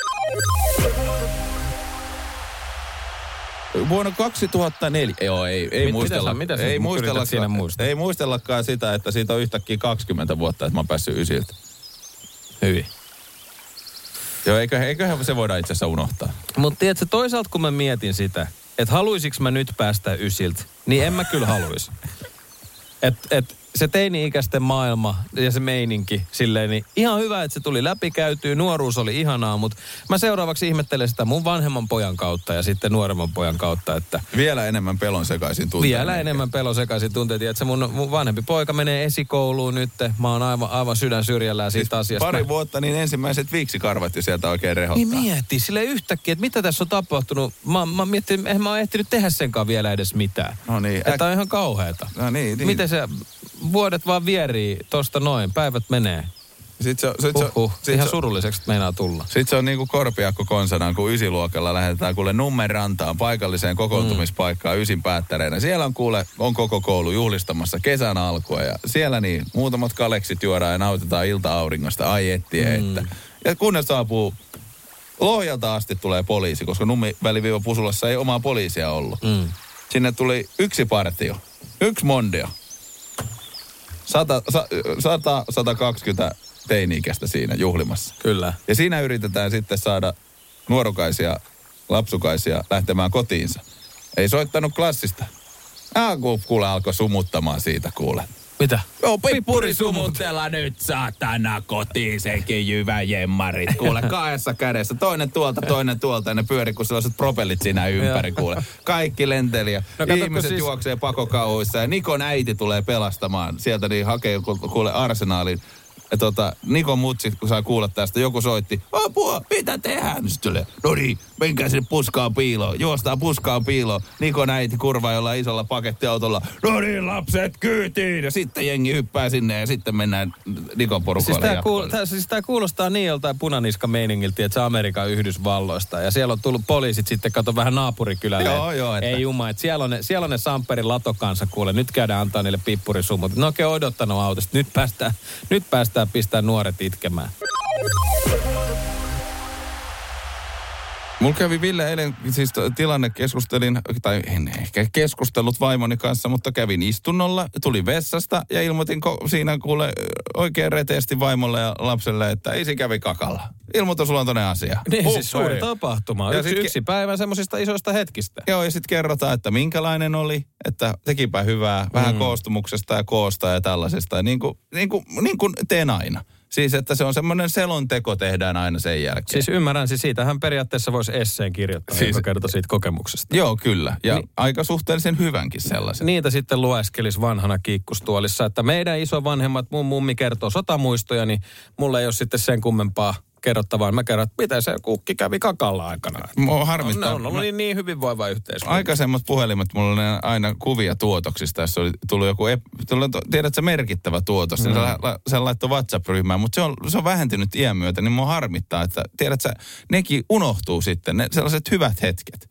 Vuonna kaksituhattaneljä, joo ei, ei Mit, muistella. Mitä sä, ei, muistellakaan, ei muistellakaan sitä, että siitä on yhtäkkiä kaksikymmentä vuotta, että mä oon päässyt ysiltä. Hyvin. Joo, eiköhän, eiköhän se voida itse asiassa unohtaa. Mutta tiedätkö, toisaalta kun mä mietin sitä, että haluaisinko mä nyt päästä ysiltä, niin en mä kyllä haluaisi. Että et, se teini-ikäisten maailma ja se meininki silleen, niin ihan hyvä, että se tuli läpikäytyy. Nuoruus oli ihanaa, mutta mä seuraavaksi ihmettelen sitä mun vanhemman pojan kautta ja sitten nuoremman pojan kautta, että... Vielä enemmän pelon sekaisin tunteita. Vielä enemmän pelon sekaisin tunteita. Että se mun, mun vanhempi poika menee esikouluun nyt. Mä oon aivan, aivan sydän syrjällään siitä siis asiasta. Pari vuotta, niin ensimmäiset viiksikarvat jo sieltä oikein rehottaa. Niin mieti, silleen yhtäkkiä, että mitä tässä on tapahtunut. Mä, mä miettin, eihän mä oon ehtinyt tehdä senkaan vielä edes mitään. No niin. Että äk... on ihan kauheata. No niin, niin. Miten se... Vuodet vaan vierii tosta noin, päivät menee. Sit se, sit se, Uhuh, sit ihan se, surulliseksi meinaa tulla. Sitten se on niinku korpiakko konsanaan, kun ysiluokalla lähdetään kuule Nummenrantaan paikalliseen kokoontumispaikkaan mm. ysin päättäreinä. Siellä on kuule, on koko koulu juhlistamassa kesän alkua ja siellä niin muutamat kaleksit juodaan ja nautitaan ilta-auringosta. Ai ettiä, mm. että. Ja kunnes saapuu Lohjalta asti tulee poliisi, koska Nummi-väliviiva Pusulassa ei omaa poliisia ollut. Mm. Sinne tuli yksi partio, yksi mondio. Sata, sa, sata, sata kaksikymmentä teini-ikäistä siinä juhlimassa. Kyllä. Ja siinä yritetään sitten saada nuorukaisia, lapsukaisia lähtemään kotiinsa. Ei soittanut klassista. Ah, kuule alkoi sumuttamaan siitä, kuule. Mitä? Joo, pippuri sumuttella nyt saatana kotiin senkin jyvä jemmarit. Kuule, kahdessa kädessä. Toinen tuolta, toinen tuolta. Ja ne pyöri, kun sellaiset propellit siinä ympäri, kuule. Kaikki lenteli ja no, ihmiset siis juoksee pakokauhuissa. Ja Nikon äiti tulee pelastamaan. Sieltä niin hakee kuule arsenaalin. Ja tota, Nikon mutsi, kun saa kuulla tästä, joku soitti, apua, mitä tehdään? Sitten tulee, no niin, menkää sinne puskaan piiloon. Juostaan puskaan piiloon. Nikon äiti kurvaa jollain isolla pakettiautolla, no niin, lapset kyytiin. Ja sitten jengi hyppää sinne ja sitten mennään Nikon porukoille siis tämä kuul, siis kuulostaa niin joltain punaniska meiningiltä, että se Amerikan Yhdysvalloista. Ja siellä on tullut poliisit sitten, kato vähän naapurikylälle. Joo, joo. Että... Ei juma, että siellä on ne, siellä on ne Samperin latokansa, kuule. Nyt käydään antaa niille pippurisumut. Ne on oikein odottanut autosta. Nyt päästään, nyt päästään pistää nuoret itkemään. Mulla kävi Ville eilen, siis tilanne keskustelin, tai en ehkä keskustellut vaimoni kanssa, mutta kävin istunnolla, tulin vessasta ja ilmoitin ko- siinä kuule oikein reteesti vaimolle ja lapselle, että isi kävi kakalla. Ilmoitusluontoinen asia. Niin huh, siis suuri tapahtuma. Yksi, yksi ke- päivän semmoisista isoista hetkistä. Joo, ja sitten kerrotaan, että minkälainen oli, että tekipä hyvää, vähän mm. koostumuksesta ja koosta ja tällaisesta. Ja niin kuin, niin kuin, niin kuin teen aina. Siis, että se on semmoinen selonteko tehdään aina sen jälkeen. Siis ymmärrän, siis siitähän periaatteessa voisi esseen kirjoittaa, siis, joka kertoo siitä kokemuksesta. Joo, kyllä. Ja Ni- aika suhteellisen hyvänkin sellaisen. Niitä sitten lueskelisi vanhana kiikkustuolissa, että meidän isovanhemmat, mun mummi kertoo sotamuistoja, niin mulla ei ole sitten sen kummempaa kerrottavaa. Mä kerron, että miten se kukki kävi kakalla aikana. Mua harmittaa. Ne on ollut niin, niin hyvinvoiva yhteiskunta. Aikaisemmat puhelimet, mulla oli aina kuvia tuotoksista, jos oli tullut joku, ep- tullut, tiedätkö, merkittävä tuotos, mm. niin se, la- se laittoi WhatsApp-ryhmään, mutta se on, se on vähentynyt iän myötä, niin mua harmittaa, että tiedätkö, nekin unohtuu sitten, ne sellaiset hyvät hetket.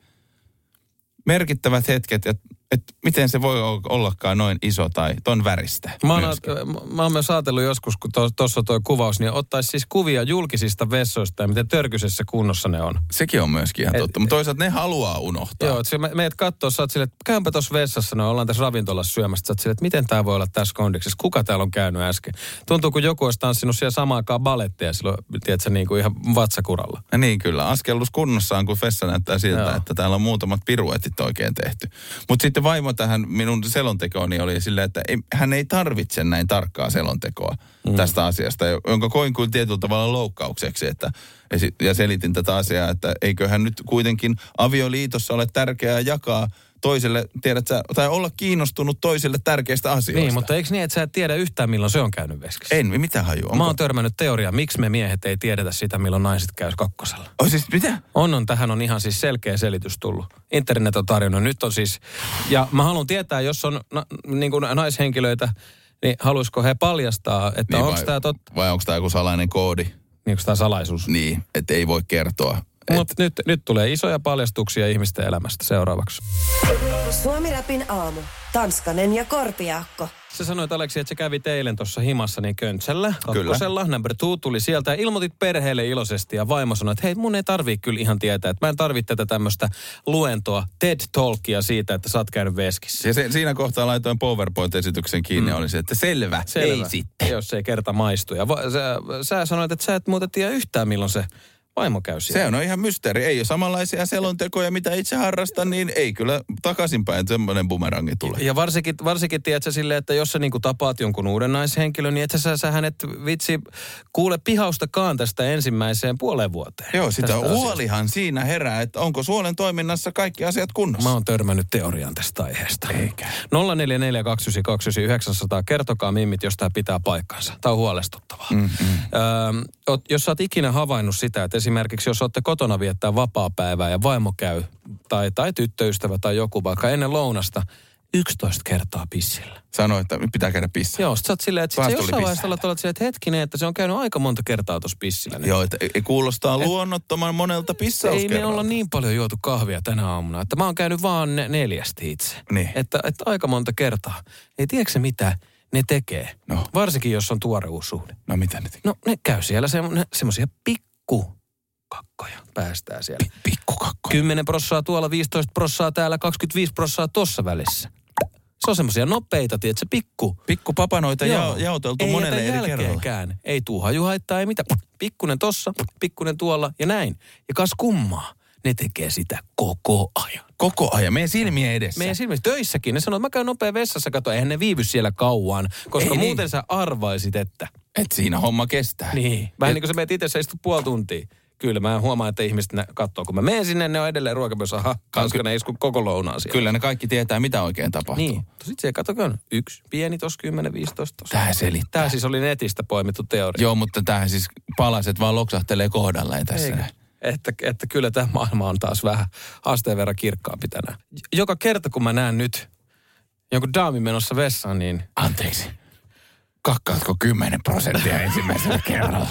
Merkittävät hetket, että et miten se voi ollakaan noin iso tai ton väristä. Mä oon, mä oon myös ajatellut joskus, kun tuossa to, toi kuvaus, niin ottaisi siis kuvia julkisista vessoista ja miten törkyisessä kunnossa ne on. Sekin on myöskin ihan totta, mutta toisaalta ne haluaa unohtaa. Joo, että meidät katsoo, sä oot silleen, että käympä tuossa vessassa, no ollaan tässä ravintolassa syömässä. Sä oot silleen, että miten tää voi olla tässä kondiksessa, kuka täällä on käynyt äsken. Tuntuu, kun joku olisi tanssinut siellä samaan aikaan baletteja silloin, tiedätkö, niin kuin ihan vatsakuralla. Ja niin kyllä, askellus kunnossaan, kun vessa näyttää siltä, Joo. että täällä on muutamat piruetit oikein tehty. Mutta sitten vaimo tähän minun selontekooni oli silleen, että ei, hän ei tarvitse näin tarkkaa selontekoa mm. tästä asiasta, jonka koin kuin tietyllä tavalla loukkaukseksi, että, ja selitin tätä asiaa, että eiköhän nyt kuitenkin avioliitossa ole tärkeää jakaa toiselle, tiedätkö, tai olla kiinnostunut toisille tärkeistä asioista. Niin, mutta eikö niin, että sä et tiedä yhtään, milloin se on käynyt veskissä? En, mitä hajua? Onko? Mä oon törmännyt teoriaan, miksi me miehet ei tiedetä sitä, milloin naiset käy kakkosella. Oh, siis mitä? On, on. Tähän on ihan siis selkeä selitys tullut. Internet on tarjonnut. Nyt on siis, ja mä haluan tietää, jos on na, niin kuin naishenkilöitä, niin haluaisiko he paljastaa, että niin onko tämä totta? Vai onko tämä joku salainen koodi? Niin, onko tämä salaisuus? Niin, että ei voi kertoa. Mutta nyt, nyt tulee isoja paljastuksia ihmisten elämästä seuraavaksi. Suomi-räpin aamu. Tanskanen ja Korpiaakko. Sä sanoit, Aleksi, että sä kävit eilen tuossa himassa niin Köntsellä, kakkosella. Number two tuli sieltä ja ilmoitit perheelle iloisesti ja vaimo sanoi, että hei, mun ei tarvii kyllä ihan tietää, että mä en tarvitse tätä tämmöistä luentoa, TED-talkia siitä, että sä oot käynyt veskissä. Ja se, siinä kohtaa laitoin PowerPoint-esityksen kiinni, mm. oli se, että selvä, selvä, ei sitten. Jos ei kerta maistu. Ja va- sä, sä sanoit, että sä et muuta tiedä yhtään, milloin se vaimo käy siellä. Se on ihan mysteeri. Ei ole samanlaisia selontekoja, mitä itse harrastan, niin ei kyllä takaisinpäin semmoinen bumerangi tule. Ja varsinkin, varsinkin tiedätkö silleen, että jos sä niinku tapaat jonkun uuden naishenkilön, niin et sä, sä hänet vitsi kuule pihaustakaan tästä ensimmäiseen puoleen vuoteen. Joo, sitä huolihan siinä herää, että onko suolen toiminnassa kaikki asiat kunnossa. Mä oon törmännyt teoriaan tästä aiheesta. Eikä. nolla neljä neljä kaksi yhdeksän kaksi yhdeksän yhdeksän nolla nolla, kertokaa mimmit, jos tää pitää paikkansa. Tää on huolestuttavaa. Mm-hmm. Öö, jos sä oot ikinä havainnut sitä, että esimerkiksi jos olette kotona viettää vapaapäivää ja vaimo käy, tai, tai tyttöystävä tai joku vaikka ennen lounasta, yksitoista kertaa pissillä. Sano, että pitää käydä pissillä. Joo, sit sä oot silleen, että sit sä jossain vaiheessa olet silleen, että hetkinen, että se on käynyt aika monta kertaa tuossa pissillä. Joo, että kuulostaa et, luonnottoman monelta pissauskerralta. Ei me olla niin paljon juotu kahvia tänä aamuna, että mä oon käynyt vaan ne, neljästi itse. Niin. Että, että aika monta kertaa. Ei tiedätkö mitä ne tekee? No. Varsinkin, jos on tuoreuussuhde. No mitä ne tekee? No ne käy siellä semmoisia pikku kakkoja päästää siellä. P- pikkukakkoja. kymmenen prossaa tuolla, viisitoista prossaa täällä, kaksikymmentäviisi prossaa tossa välissä. Se on semmoisia nopeita, tiedätkö, pikku. Pikku papanoita ja, jaoteltu ei monelle eri kerralla. Ei tuu hajuhaittaa, ei mitään. Pikkunen tossa, pikkunen tuolla ja näin. Ja kas kummaa, ne tekee sitä koko ajan. Koko ajan, meidän silmien edessä. Meidän silmissä töissäkin. Ne sanoo, että mä käyn nopea vessassa, kato, eihän ne viivy siellä kauan. Koska ei, muuten niin. sä arvaisit, että... Et siinä homma kestää. Niin. Vähän niin kuin sä meet itse, sä istut puoli tuntia. Kyllä, mä huomaan, että ihmiset katsoo, kun mä menen sinne, ne on edelleen ruokapöydässä, aha, koska ne isku koko lounaan siellä. Kyllä ne kaikki tietää, mitä oikein tapahtuu. Niin. Sitten se katsotaan, yksi pieni tossa, kymmenen, viisitoista tossa. Tää selittää. Tää siis oli netistä poimittu teoria. Joo, mutta tämähän siis palaset vaan loksahtelee kohdalleen tässä. Että, että kyllä tämä maailma on taas vähän asteen verran kirkkaampi tänään. Joka kerta, kun mä näen nyt jonkun daami menossa vessaan, niin... Anteeksi. Kakkaatko kymmenen prosenttia ensimmäisellä kerralla?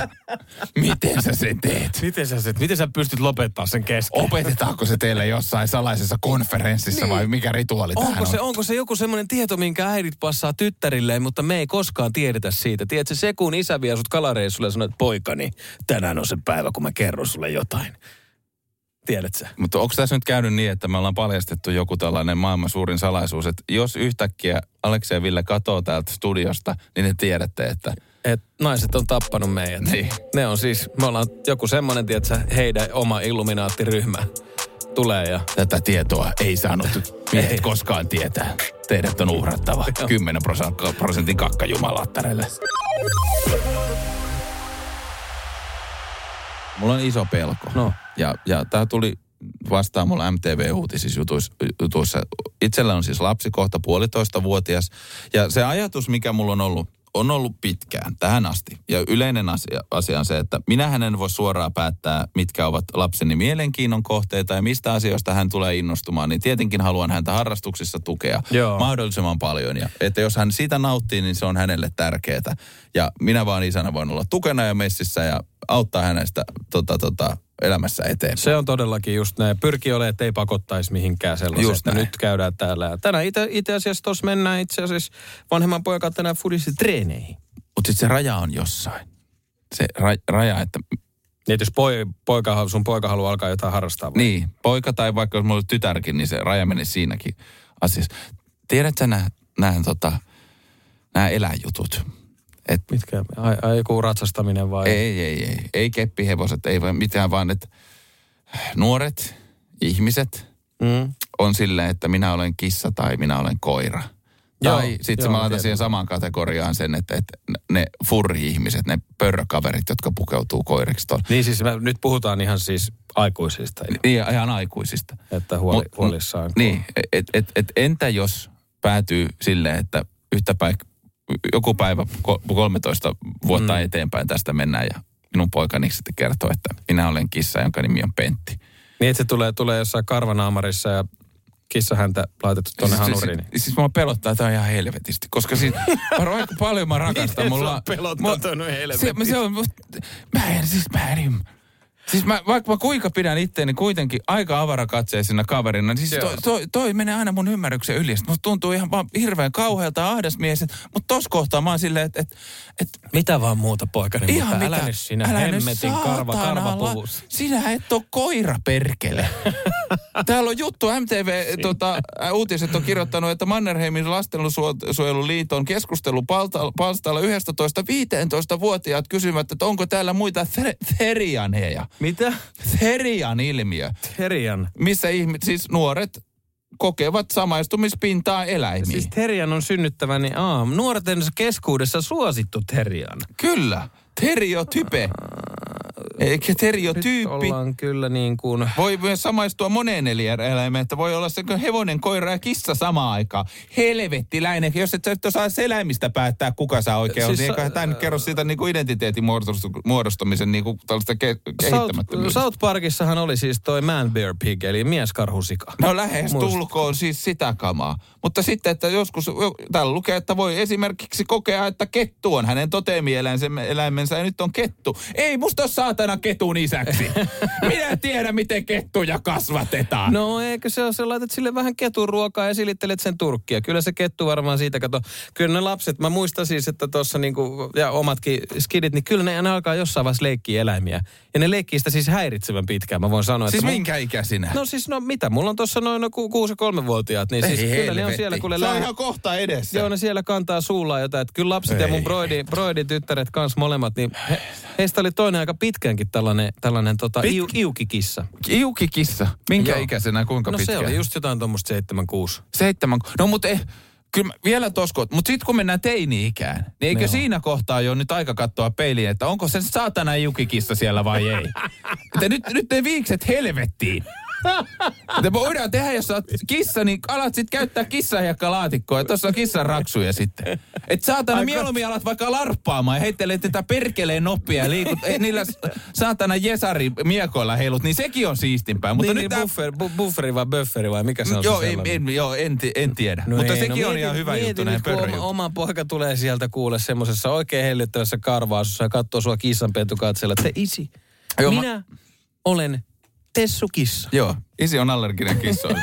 Miten sä sen teet? Miten sä, sen, miten sä pystyt lopettaa sen kesken? Opetetaanko se teille jossain salaisessa konferenssissa niin. vai mikä rituaali onko tähän se, on? Onko se joku semmoinen tieto, minkä äidit passaa tyttärilleen, mutta me ei koskaan tiedetä siitä? Tiedätkö, se kun isä vie sut kalareissulle ja sanoo, että poikani, tänään on se päivä, kun mä kerron sulle jotain. Tiedätkö? Mutta onko tässä nyt käynyt niin, että me ollaan paljastettu joku tällainen maailman suurin salaisuus, että jos yhtäkkiä Aleksi ja Ville katoo täältä studiosta, niin ne tiedätte, että... Että naiset on tappanut meidät. Niin. Ne on siis, me ollaan joku semmoinen, tiedätkö, heidän oma Illuminaatti-ryhmä tulee ja... Tätä tietoa ei saanut miehet koskaan tietää. Teidät on uhrattava kymmenen prosentin kakkajumalattareille. Mulla on iso pelko. No. Ja, ja tää tuli vastaan mulla M T V-uutisissa jutuissa, jutuissa. Itsellä on siis lapsi kohta puolitoista vuotias. Ja se ajatus, mikä mulla on ollut, on ollut pitkään tähän asti. Ja yleinen asia, asia on se, että minähän en voi suoraan päättää, mitkä ovat lapseni mielenkiinnon kohteita ja mistä asioista hän tulee innostumaan. Niin tietenkin haluan häntä harrastuksissa tukea Joo. mahdollisimman paljon. Ja että jos hän siitä nauttii, niin se on hänelle tärkeää. Ja minä vaan isänä voin olla tukena ja messissä ja auttaa hänestä tota, tota, elämässä eteenpäin. Se on todellakin just näin. Pyrkii olemaan, että ei pakottaisi mihinkään sellaisesta. Nyt käydään täällä. Ja tänään ite, itse asiassa tuossa mennään itse asiassa vanhemman poikan tänään fudissa treeneihin. Mutta sitten se raja on jossain. Se ra- raja, että... Niin, jos poi, poika, sun poika haluaa alkaa jotain harrastaa. Vai? Niin, poika tai vaikka jos mulla olisi tytärkin, niin se raja menee siinäkin asiassa. Tiedätkö nämä, nämä, tota, nämä eläinjutut? Et, mitkä? Ai, ai joku ratsastaminen vai? Ei, ei, ei. Ei keppihevoset, ei vaan mitään, vaan että nuoret ihmiset mm. on silleen, että minä olen kissa tai minä olen koira. Joo, tai sitten mä laitan siihen samaan kategoriaan sen, että, että ne furri-ihmiset, ne pörrökaverit, jotka pukeutuu koiriksi tuolla. Niin siis me nyt puhutaan ihan siis aikuisista. Niin, ihan aikuisista. Että huoli, Mut, huolissaan. Niin, että et, et, entä jos päätyy silleen, että yhtä päivä, joku päivä kolmetoista vuotta mm. eteenpäin tästä mennään ja minun poikani sitten kertoo, että minä olen kissa, jonka nimi on Pentti. Niin, että se tulee, tulee jossain karvanaamarissa ja kissa häntä laitettu tuonne siis, hanuriin. Siis, siis mua pelottaa, että on ihan helvetisti, koska siis aika paljon mä rakastan. Miten mulla, sua pelottaa tuonne helvetisti? Se, se on, mä en, siis mä en, siis mä, vaikka mä kuinka pidän itteeni kuitenkin aika avarakatseisena kaverina, niin siis toi, toi, toi menee aina mun ymmärryksen yli. Musta tuntuu ihan vaan hirveän kauhealta ahdasmies, mutta tossa kohtaa mä oon silleen, että... Et, et, mitä vaan muuta poikani, ihan mutta mitä, älä nyt sinä älä hemmetin nyt karva, karvapuvussa. Sinä et ole koira, perkele. Täällä on juttu, M T V tota, uutiset on kirjoittanut, että Mannerheimin lastensuojeluliiton keskustelupalstalla yksitoista viisitoista-vuotiaat kysyvät, että onko täällä muita ther- therianeja. Mitä? Therian ilmiö. Therian? Missä ihmiset, siis nuoret, kokevat samaistumispintaa eläimiin. Siis therian on synnyttävä, niin aa, nuorten keskuudessa suosittu therian. Kyllä. Teriotype. Eikä Nyt stereotyyppi. ollaan kyllä niin kuin... Voi myös samaistua moneen eläimeen, että voi olla se hevonen, koira ja kissa samaan aikaan. Helvettiläinen, jos et sä et osaa eläimistä päättää, kuka sä oikein siis on, niin eiköhän tämä nyt kerro siitä niin kuin identiteetin muodostumisen niin kuin tällaista ke- kehittämättömyydestä. South Parkissahan oli siis toi man bear pig, eli mieskarhusika. No lähes tulkoon siis sitä kamaa. Mutta sitten, että joskus, täällä lukee, että voi esimerkiksi kokea, että kettu on hänen toteemieläimensä ja nyt on kettu. Ei musta ole saatana ketun isäksi. Minä tiedän, miten kettuja kasvatetaan. No eikö se ole, sä laitat sille vähän ketun ruokaa ja silittelet sen turkkia. Kyllä se kettu varmaan siitä, kato. Kyllä ne lapset, mä muistan siis, että tuossa niinku, ja omatkin skidit, niin kyllä ne, ne alkaa jossain vaiheessa leikkiä eläimiä. Ja ne leikkii sitä siis häiritsevän pitkään, mä voin sanoa. Siis että minkä mun... ikäisinä? No siis, no mitä, mulla on tuossa noin no, ku, kuusi- ja kolmevuotiaat, niin ei siis helvetti. kyllä ne on siellä, kun ne se on lähe... ihan kohta edessä. Joo, ne siellä kantaa suulla jotain. Että kyllä lapset ei. Ja mun broidi, broidi tyttäret kans molemmat, niin he, heistä oli toinen aika pitkäänkin tällainen, tällainen tota, Pit... iu, iukikissa. Iukikissa? Minkä Joo. ikäisenä, kuinka no, pitkään? No se oli just jotain tuommoista seitsemän kuusi. Seitsemän, no mutta eh, kyllä vielä tosko, mutta sitten kun mennään teini-ikään, niin eikö Joo. siinä kohtaa jo nyt aika katsoa peiliin, että onko se saatana iukikissa siellä vai ei? Että nyt, nyt ne viikset helvettiin. Että voidaan tehdä, jos sä oot kissa, niin alat sit käyttää kissanhiekkalaatikkoa ja tuossa on kissan raksuja sitten. Että saatana Aika... mieluummin alat vaikka larppaamaan ja heittelet tätä perkeleen noppia ja liikut eh, niillä saatana jesari miekoilla heilut, niin sekin on siistimpää. Mutta niin, nyt niin buffer, bu, bufferi vai bufferi vai mikä se on joo, se en, en, joo, en, en tiedä. No mutta ei, sekin no on mieti, ihan hyvä mieti juttu nyt, näin pörrä oma, oma poika tulee sieltä kuule semmosessa oikein hellyttävässä karvaasussa ja katsoo sua kissanpentukatsella, että isi, joo, minä mä... olen Tessu kissa. Joo, isi on allerginen kissoille.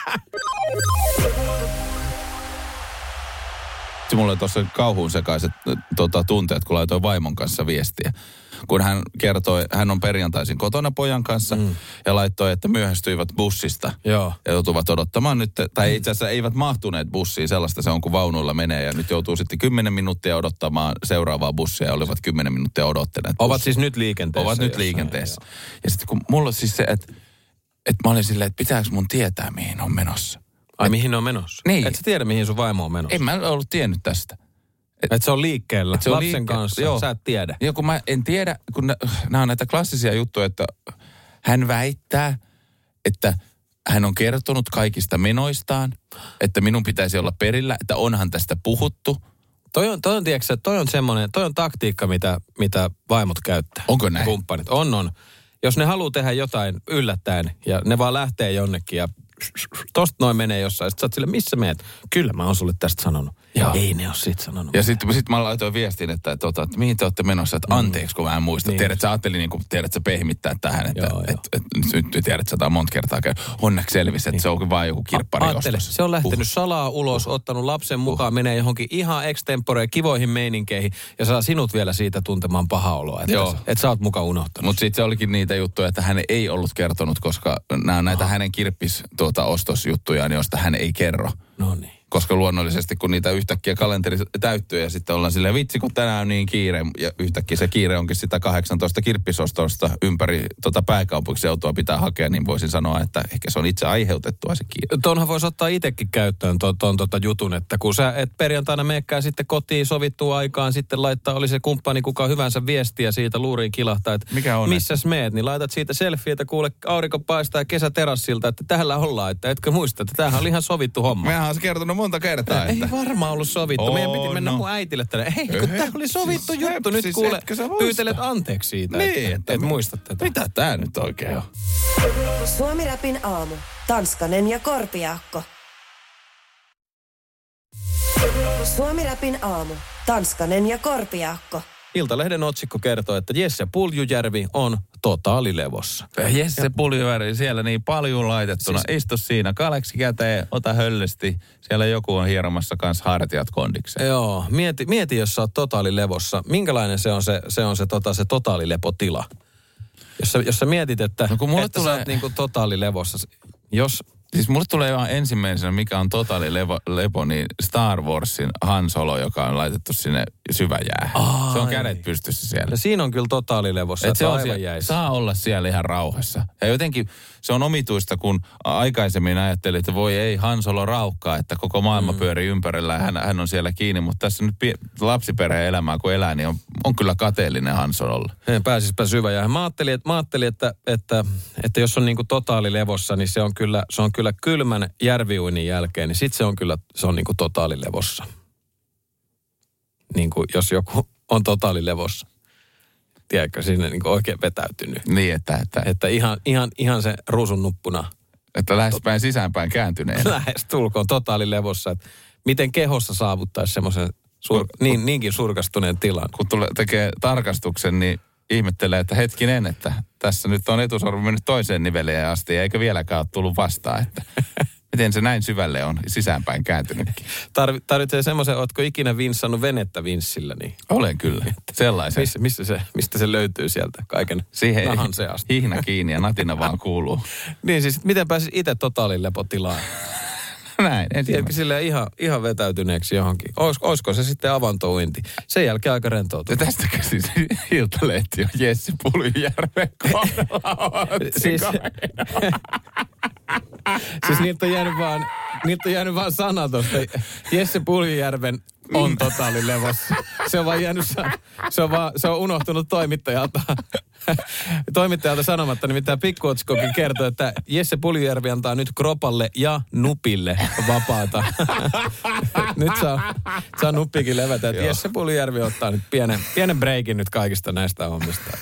Mulla oli tuossa kauhuun sekaiset tota, tunteet, kun laitoin vaimon kanssa viestiä. Kun hän kertoi, hän on perjantaisin kotona pojan kanssa mm. ja laittoi, että myöhästyivät bussista. Joo. Ja joutuvat odottamaan nyt, tai itse asiassa eivät mahtuneet bussiin, sellaista se on, kun vaunuilla menee. Ja nyt joutuu sitten kymmenen minuuttia odottamaan seuraavaa bussia ja olivat kymmenen minuuttia odottaneet. Ovat bussia. siis nyt liikenteessä. Ovat nyt liikenteessä. Joo. Ja sitten kun mulla on siis se, että, että mä olin silleen, että pitääkö mun tietää, mihin on menossa. Ai et, mihin on menossa? Niin. Et sä tiedä, mihin sun vaimo on menossa? En mä ollut tiennyt tästä. Että et se on liikkeellä se on lapsen liikke- kanssa, joo. sä et tiedä. Joo, kun mä en tiedä, kun nämä on näitä klassisia juttuja, että hän väittää, että hän on kertonut kaikista menoistaan, että minun pitäisi olla perillä, että onhan tästä puhuttu. Toi on, toi on, tiedätkö, toi on semmoinen, toi on taktiikka, mitä, mitä vaimot käyttää. Onko näin? Kumppanit. On, on. Jos ne haluaa tehdä jotain yllättäen ja ne vaan lähtee jonnekin ja tosta noin menee jossain. Sitten sä oot sille, missä meet? Kyllä mä oon sulle tästä sanonut. Ja ei ne ole sit sanonut. Ja sitten sit mä laitoin viestin, että, että, että mihin te olette menossa, että anteeksi kun mä en muista. Niin. Tiedät, sä ajattelin niin kuin, tiedät, sä pehmittää tähän, että joo, et, joo. Et, et, nyt tiedät, sä on monta kertaa käynyt. Onneksi selvisi, että niin. Se onkin vaan joku kirppari Ajattele, ostos. se on lähtenyt uh. salaa ulos, uh. ottanut lapsen mukaan, uh. menee johonkin ihan extempore kivoihin meininkeihin ja saa sinut vielä siitä tuntemaan paha oloa. Että et, et sä oot mukaan unohtanut. Mutta sitten se olikin niitä juttuja, että hän ei ollut kertonut, koska nämä on näitä ah. hänen kirppis tuota, ostosjuttujaan, joista hän ei kerro. No niin. Koska luonnollisesti, kun niitä yhtäkkiä kalenteri täyttyy ja sitten ollaan silleen, vitsi kun tänään on niin kiire. Ja yhtäkkiä se kiire onkin sitä kahdeksantoista kirppisostosta ympäri tota pääkaupunkiseutua pitää hakea, niin voisin sanoa, että ehkä se on itse aiheutettua se kiire. Tuonhan voisi ottaa itsekin käyttöön tuon ton, tota jutun, että kun sä et perjantaina meekään sitten kotiin sovittua aikaan, sitten laittaa, oli se kumppani kuka hyvänsä viestiä siitä luuriin kilahtaa, että mikä on, missäs meet, niin laitat siitä selfie, että kuule aurinko paistaa kesäterassilta, että täällä ollaan, että etkö muista, että tämähän oli ihan sovittu homma. Mehän on se kertonut monta kertaa, ei että... varmaan ollut sovittu. Oh, Meidän piti mennä no. mun äitille tänne. Hei, kun tää oli sovittu siis, juttu. Nyt siis kuule, pyytelet anteeksi siitä, niin, että, että et muista tätä. Mitä tää nyt oikein on? Suomi Rapin aamu. Tanskanen ja Korpiaakko. Suomi Rapin aamu. Tanskanen ja Korpiaakko. Iltalehden otsikko kertoo, että Jesse Puljujärvi on totaalilevossa. Jesse Puljujärvi, siellä niin paljon laitettuna. Siis... Istu siinä, kaleksi käteen, ota höllesti. Siellä joku on hieromassa kanssa hartiat kondikseen. Joo, mieti, mieti jos sä oot totaalilevossa. Minkälainen se on se, se, on se, tota, se totaalilepotila? Jos sä, jos sä mietit, että, no, kun mulle että tulee... sä oot niinku totaalilevossa. Jos, Siis mulle tulee vaan ensimmäisenä, mikä on totaali levo, lepo, niin Star Warsin Han Solo, joka on laitettu sinne syväjäähän. Se on kädet pystyssä siellä. Ja siinä on kyllä totaalilevossa, että se on aivan siellä, jäisi. saa olla siellä ihan rauhassa. Ja jotenkin se on omituista, kun aikaisemmin ajattelin, että voi ei Han Solo raukkaa, että koko maailma mm. pyörii ympärillä ja hän, hän on siellä kiinni. Mutta tässä nyt pie, lapsiperheen elämää kun elää, niin on, on kyllä kateellinen Han Sololle. Pääsispä syväjäähän. Mä ajattelin, että, mä ajattelin, että, että, että jos on niinku totaalilevossa, niin se on kyllä, se on kyllä kylmän järviuinin jälkeen, niin sit se on kyllä, se on niinku totaalilevossa. Niin kuin jos joku on totaalilevossa. Tiedätkö, sinne niin oikein vetäytynyt. Niin, että... Että, että ihan, ihan, ihan se ruusun nuppuna. Että lähes päin sisäänpäin kääntyneen. Lähes tulkoon totaalilevossa. Että miten kehossa saavuttaisi semmoisen sur, niin, niinkin surkastuneen tilan. Kun tulee, tekee tarkastuksen, niin ihmettelee, että hetkinen, että tässä nyt on etusormi mennyt toiseen niveleen asti, eikä vieläkään ole tullut vastaan, että... Miten se näin syvälle on sisäänpäin kääntynytkin? Tarvi, tarvitsee semmoisen, ootko ikinä vinssannut venettä vinssillä? Niin. Olen kyllä, sellaisen. Missä, missä se, mistä se löytyy sieltä kaiken siihen nahan seasta? Hihna kiinni ja natina vaan kuuluu. Niin siis, miten pääsis itse totaalilepotilaan? Näin, Tiedätkö silleen ihan, ihan vetäytyneeksi johonkin? Ois, oisko se sitten avantouinti? Sen jälkeen aika rentoutunut. Ja tästä käsin Iltalehti on Jesse Puljujärven kohdalla. siis, siis niiltä on jäänyt vaan, niiltä on jäänyt vaan sana tuosta. Jesse Puljujärven on totaalilevossa. Se on vaan jäänyt, se on, vaan, se on unohtunut toimittajalta. Toimittajalta sanomatta, nimittäin pikkuotskokin kertoo, että Jesse Puljujärvi antaa nyt Kropalle ja Nupille vapaata. Nyt saa, saa Nuppikin levätä, että Jesse Puljujärvi ottaa nyt pienen, pienen breikin nyt kaikista näistä hommista.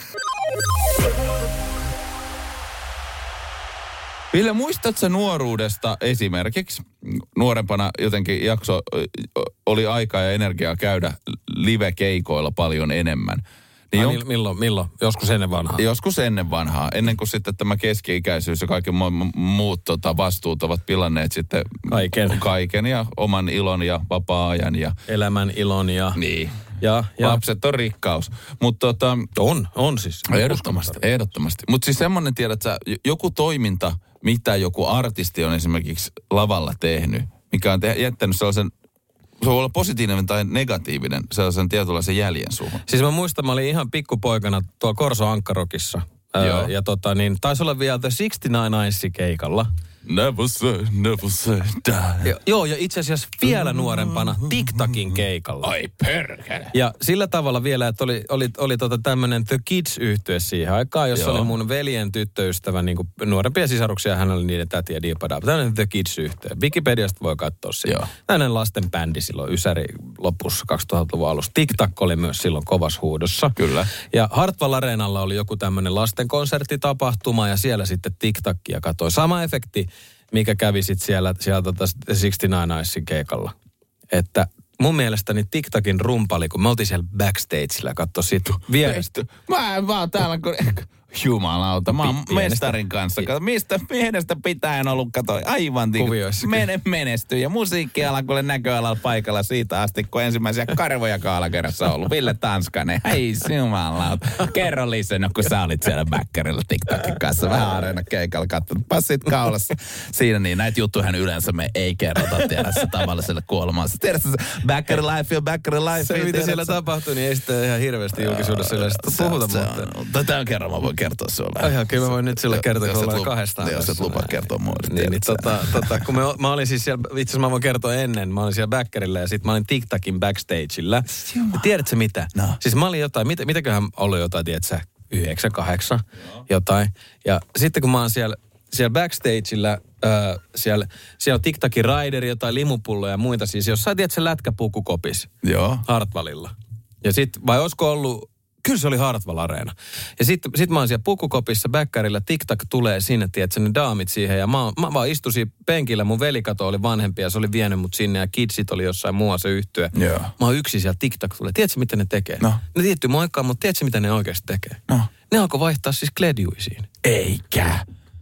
Ville, muistatko nuoruudesta esimerkiksi, nuorempana jotenkin jakso oli aikaa ja energiaa käydä live-keikoilla paljon enemmän. Niin Ai, milloin, milloin? Joskus ennen vanhaa? Joskus ennen vanhaa. Ennen kuin sitten tämä keski-ikäisyys ja kaikki mu- muut tota, vastuut ovat pilanneet sitten kaiken. kaiken ja oman ilon ja vapaa-ajan. Ja elämän ilon ja... Niin. Ja, ja. Lapset on rikkaus. Mutta tota... On, on siis. Ehdottomasti, ehdottomasti. Mutta siis semmoinen, tiedät sä, joku toiminta, mitä joku artisti on esimerkiksi lavalla tehnyt, mikä on te- jättänyt sellaisen... Se voi olla positiivinen tai negatiivinen, sellaisen tietynlaisen jäljen suhun. Siis mä muistan, mä olin ihan pikkupoikana tuolla Korso Ankkarokissa. Ää, ja tota niin, taisi olla vielä The kuusikymmentäyhdeksän Ice keikalla. Never say, never say die. Ja, joo, ja itse asiassa vielä nuorempana TikTokin keikalla. Ai perkele. Ja sillä tavalla vielä, että oli, oli, oli tota tämmöinen The Kids-yhtye siihen aikaan, jossa joo. oli mun veljen tyttöystävä, niin kuin nuorempia sisaruksia, hän oli niiden täti ja diipadaa. Tämmöinen The Kids-yhtye. Wikipediasta voi katsoa sitä. Tämmöinen lasten bändi silloin Ysäri lopussa kaksituhattaluvun alussa. TikTok oli myös silloin kovas huudossa. Kyllä. Ja Hartwall Areenalla oli joku tämmöinen lasten konserttitapahtuma ja siellä sitten TikTokia katsoi. Sama efekti, mikä kävi sitten siellä, siellä tota kuusikymmentäyhdeksän Icein keikalla. Että mun mielestäni TikTokin rumpali, kun me oltiin siellä backstageillä, katso siitä vierestä. Mä en vaan täällä, kun... Jumalauta, mä oon mestarin kanssa. Kato, mistä pienestä pitäen ollut, kato, aivan mene, menestyy. Ja musiikkiala, näköalalla paikalla siitä asti, kun ensimmäisiä karvoja kaalakerrassa ollut. Ville Tanskanen, hei jumalauta. Kerro lisää, no, kun sä olit siellä bäkkärillä TikTokin kanssa. Vähän areena keikalla kattonut. Passit kaulassa. Siinä niin, näitä juttuja yleensä me ei kerrota tiedä se tavalliselle kuolemaansa. Tiedätkö se bäkkäri life ja bäkkäri life. Se, mitä siellä tapahtui, niin ei sitä ihan hirveästi julkisuudessa yleensä puhuta. Tätä on kerran mä voin kertoa sulle. Ai, kyllä mä voin nyt sille kertoa, kun ollaan kahdestaan. Jos et lupaa kertoa muille. Niin, niin tota, tota, kun me, mä olin siis siellä, itse asiassa mä voin kertoa ennen, mä olin siellä bäkkärillä ja sit mä olin TikTokin backstageillä. Ja tiedätkö mitä? No. Siis mä olin jotain, mit, mitäköhän ollut jotain, tiedätkö, yhdeksän, kahdeksan, no. jotain. Ja sitten kun mä oon siellä, siellä backstageillä, äh, siellä, siellä on TikTokin raideri, jotain limupulloja ja muita, siis jossain, tiedätkö, lätkäpukukopis. Joo. Hartwallilla. Ja sit, vai olisiko ollut... Kyllä se oli Hartwall Areena. Ja sitten sit mä oon siellä pukukopissa bäkkärillä, TikTok tulee sinne, tiedätkö, ne daamit siihen. Ja mä, mä vaan istusin penkillä, mun velikato oli vanhempi ja se oli vienyt mut sinne ja kidsit oli jossain muualla se yhtye. Joo. Mä oon yksin siellä, TikTok tulee. Tiedätkö, mitä ne tekee? No. Ne tietty moikkaa, mutta tiedätkö, mitä ne oikeasti tekee? No. Ne alkoi vaihtaa siis kledjuisiin. Eikä.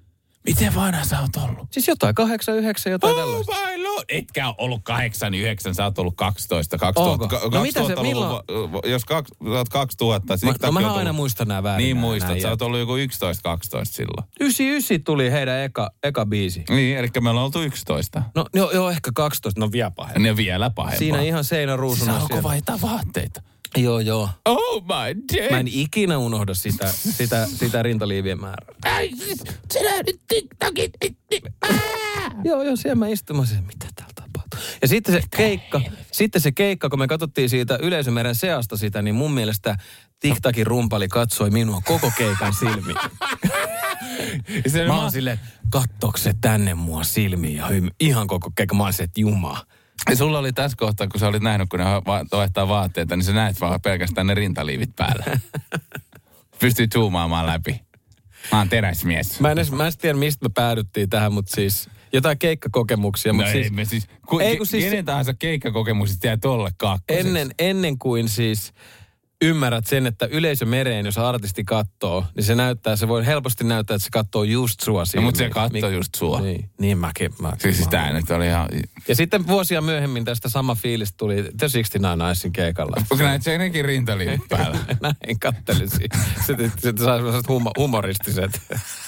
Miten vanha sä oot ollut? Siis jotain kahdeksan, yhdeksän, jotain Oh tällaista. my lord. Etkä ole ollut kahdeksan, yhdeksän, sä oot ollut kaksitoista, kaksituhatta. Onko? No mitä se, milloin? Jos kaks, sä oot kaksituhatta. Mä, no mä aina muistan nämä väärin. Niin muistat, sä oot ollut joku yksitoista, kaksitoista silloin. yhdeksänkymmentäyhdeksän tuli heidän eka, eka biisi. Niin, eli me ollaan oltu yksitoista. No joo, joo ehkä kaksitoista, no vielä pahempaa. Ne vielä pahempaa. Siinä ihan seinäruusuna. Siis alkoi vaihtaa vaatteita. Joo, joo. Oh my day. Mä en ikinä unohda sitä, sitä, sitä rintaliivien määrää. Ai siis, sinä nyt TikTokit. Joo, joo, siellä mä istun, mä sanoin, mitä täällä tapahtuu. Ja sitten se keikka, sitten se keikka, kun me katsottiin siitä yleisömeren seasta sitä, niin mun mielestä TikTokin rumpali katsoi minua koko keikan silmiin. Mä oon silleen, kattoiko se tänne mua silmiin ja hymy, ihan koko keikka. Mä oon silleen, että jumaa. Ja sulla oli tässä kohtaa, kun sä olit nähnyt, kun ne va- vaihtaa vaatteita, niin sä näet vaan pelkästään ne rintaliivit päällä. Pystyy zoomaamaan läpi. Mä oon teräsmies. Mä en edes, mä en tiedä, mistä me päädyttiin tähän, mutta siis jotain keikkakokemuksia. No mutta ei, siis, me siis, ku, ei, kun siis kenen tahansa keikkakokemuksista jää tolle kakkoseksi. ennen, ennen kuin siis ymmärrät sen, että yleisömereen, jos artisti kattoo, niin se näyttää, se voi helposti näyttää, että se kattoo just sua No, silmiin. mutta se kattoo just sua. Niin, niin mäkin. mäkin Siis mä- tää nyt oli ihan... Ja sitten vuosia myöhemmin tästä sama fiilis tuli The kuusikymmentäyhdeksän Nicein keikalla. Onko näet se ennenkin rintaliivit päällä? Näin kattelin siinä. Sitten, sitten sai sellaiset humo, humoristiset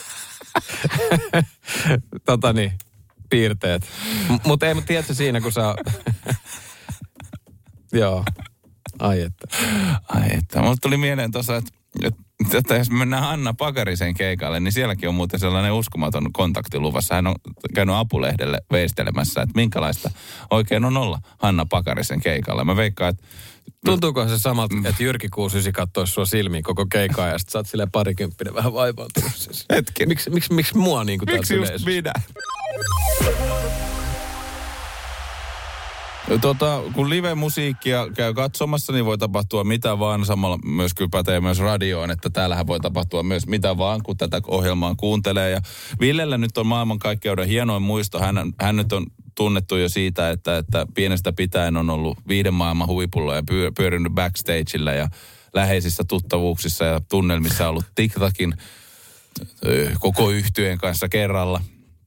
tota niin, piirteet. M- mutta ei, mutta tiedätkö siinä, kun sä... Joo. Ai että. Ai että, mulle tuli mieleen tuossa, että, että, että jos me mennään Hanna Pakarisen keikalle, niin sielläkin on muuten sellainen uskomaton kontakti luvassa. Hän on käynyt Apulehdelle veistelemässä, että minkälaista oikein on olla Hanna Pakarisen keikalla. Mä veikkaan, että... Tuntuuko se samalta, että Jyrki kuusikymmentäyhdeksän kattoisi sua silmiin koko keikaa ja sitten sä oot silleen parikymppinen vähän vaivautunut. Siis. Hetki. Miksi miksi miksi mua niin kuin Miksi täältä just yleisöstä? minä? Tota, kun live-musiikkia käy katsomassa, niin voi tapahtua mitä vaan. Samalla myös kyllä pätee myös radioon, että täällähän voi tapahtua myös mitä vaan, kun tätä ohjelmaa kuuntelee. Ja Villellä nyt on maailmankaikkeuden hienoin muisto. Hän, hän nyt on tunnettu jo siitä, että, että pienestä pitäen on ollut viiden maailman huipulla ja pyö, pyörinyt backstageillä ja läheisissä tuttavuuksissa ja tunnelmissa ollut TikTokin ö, koko yhtyeen kanssa kerralla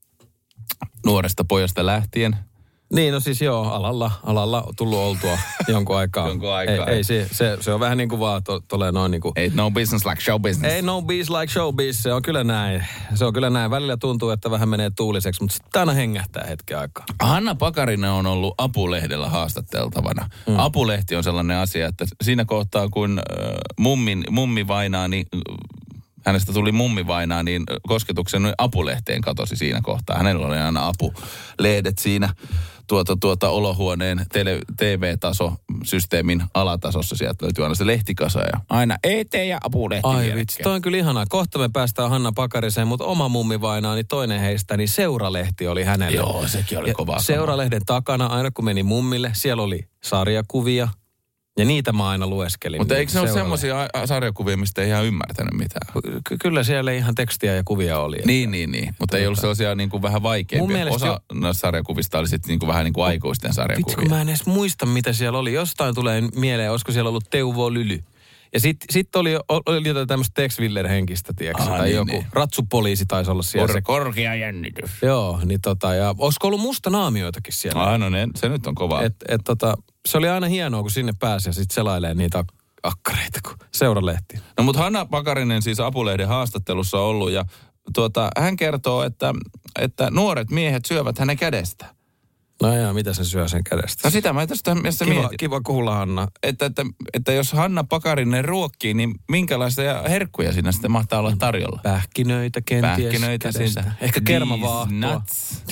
nuoresta pojasta lähtien. Niin, no siis joo, alalla, alalla tullut oltua jonkun aikaa. Jonkun aikaa. Ei, ei se, se, se on vähän niin kuin vaan to, tolleen noin niin kuin... Ei no business like show business. Ei no biz like showbiz, se on kyllä näin. Se on kyllä näin. Välillä tuntuu, että vähän menee tuuliseksi, mutta sitten aina hengähtää hetken aikaa. Hanna Pakarinen on ollut Apulehdellä haastateltavana. Mm. Apulehti on sellainen asia, että siinä kohtaa kun äh, mummin, mummi vainaa, niin äh, hänestä tuli mummi vainaa, niin kosketuksen noin Apulehteen katosi siinä kohtaa. Hänellä oli aina apulehdet siinä tuota, tuota olohuoneen tele, T V-taso-systeemin alatasossa. Sieltä löytyy aina se lehtikasa ja aina E T ja Apulehti. Ai vitsi, toi on kyllä ihanaa. Kohta me päästään Hanna Pakariseen, mutta oma mummi vainaa, niin toinen heistä, niin Seuralehti oli hänelle. Joo, sekin oli ja kovaa. Seuralehden takana, aina kun meni mummille, siellä oli sarjakuvia. Ja niitä mä aina lueskelin. Mutta eikö se ole Seuralehden. semmoisia sarjakuvia, mistä ei ihan ymmärtänyt mitään? Ky- kyllä siellä ihan tekstiä ja kuvia oli. Niin, niin, niin. Mutta ei ollut sellaisia niin kuin vähän vaikeampia. mielestä Osa jo... noista sarjakuvista oli sitten niin kuin vähän niin kuin aikuisten sarjakuvia. Vitsi, kun mä en edes muista, mitä siellä oli. Jostain tulee mieleen, olisiko siellä ollut Teuvo Lyly. Ja sitten sit oli, oli jotain tämmöistä Tex Willer-henkistä, tiedätkö? Aha, tai niin, joku niin. ratsupoliisi taisi olla siellä. Kor- se, korkea jännitys. joo, niin tota, ja olisiko ollut musta naamioitakin siellä? Ah, no ne, se nyt on kova. Et, et tota, se oli aina hienoa, kun sinne pääsi ja sitten selailee niitä ak- akkareita, kun Seuralehti. No mutta Hanna Pakarinen siis Apulehden haastattelussa on ollut ja tuota, hän kertoo, että, että nuoret miehet syövät hänen kädestä. No ja mitä se syö sen kädestä? No sitä mä tästä missä Kiva, mietin. kiva kuulla, Hanna. Että, että, että jos Hanna Pakarinen ruokkii, niin minkälaisia herkkuja siinä sitten mahtaa olla tarjolla? Pähkinöitä kenties Pähkinöitä kädestä. siitä. Ehkä kermavaahtoa. nuts.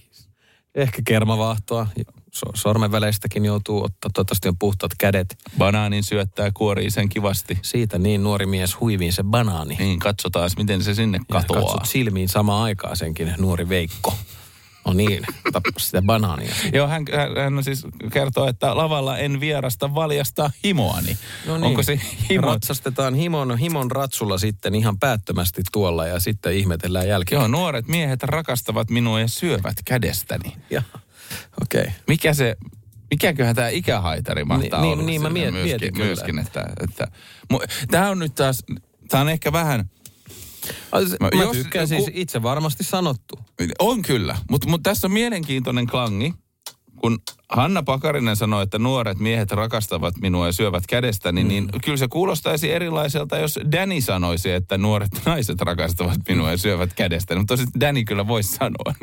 Ehkä kermavaahtoa. So- sormenväleistäkin joutuu ottaa. Toivottavasti on puhtaat kädet. Banaanin syöttää kuorii sen kivasti. Siitä niin nuori mies huiviin se banaani. Niin, katsotaan miten se sinne Ja katoaa. katsot silmiin samaan aikaan senkin nuori Veikko. No niin, tappas sitä banaania. Joo, hän, hän siis kertoo, että lavalla en vierasta valjastaa himoani. No niin. Onko se himo? Ratsastetaan himon, himon ratsulla sitten ihan päättömästi tuolla ja sitten ihmetellään jälkeen. Joo, nuoret miehet rakastavat minua ja syövät kädestäni. Joo, okei. Okay. Mikä se, mikäköhän tämä ikähaitari mahtaa Niin, olla niin, mä siinä miet- mietin myöskin, kyllä. myöskin, että, että tämä on nyt taas, tämä on ehkä vähän, Mä, mä jos, tykkään siis ku... itse varmasti sanottu. On kyllä, mutta mut tässä on mielenkiintoinen klangi. Kun Hanna Pakarinen sanoi, että nuoret miehet rakastavat minua ja syövät kädestäni, mm. niin kyllä se kuulostaisi erilaiselta, jos Danny sanoisi, että nuoret naiset rakastavat minua ja syövät kädestäni. Mutta tosi Danny kyllä voisi sanoa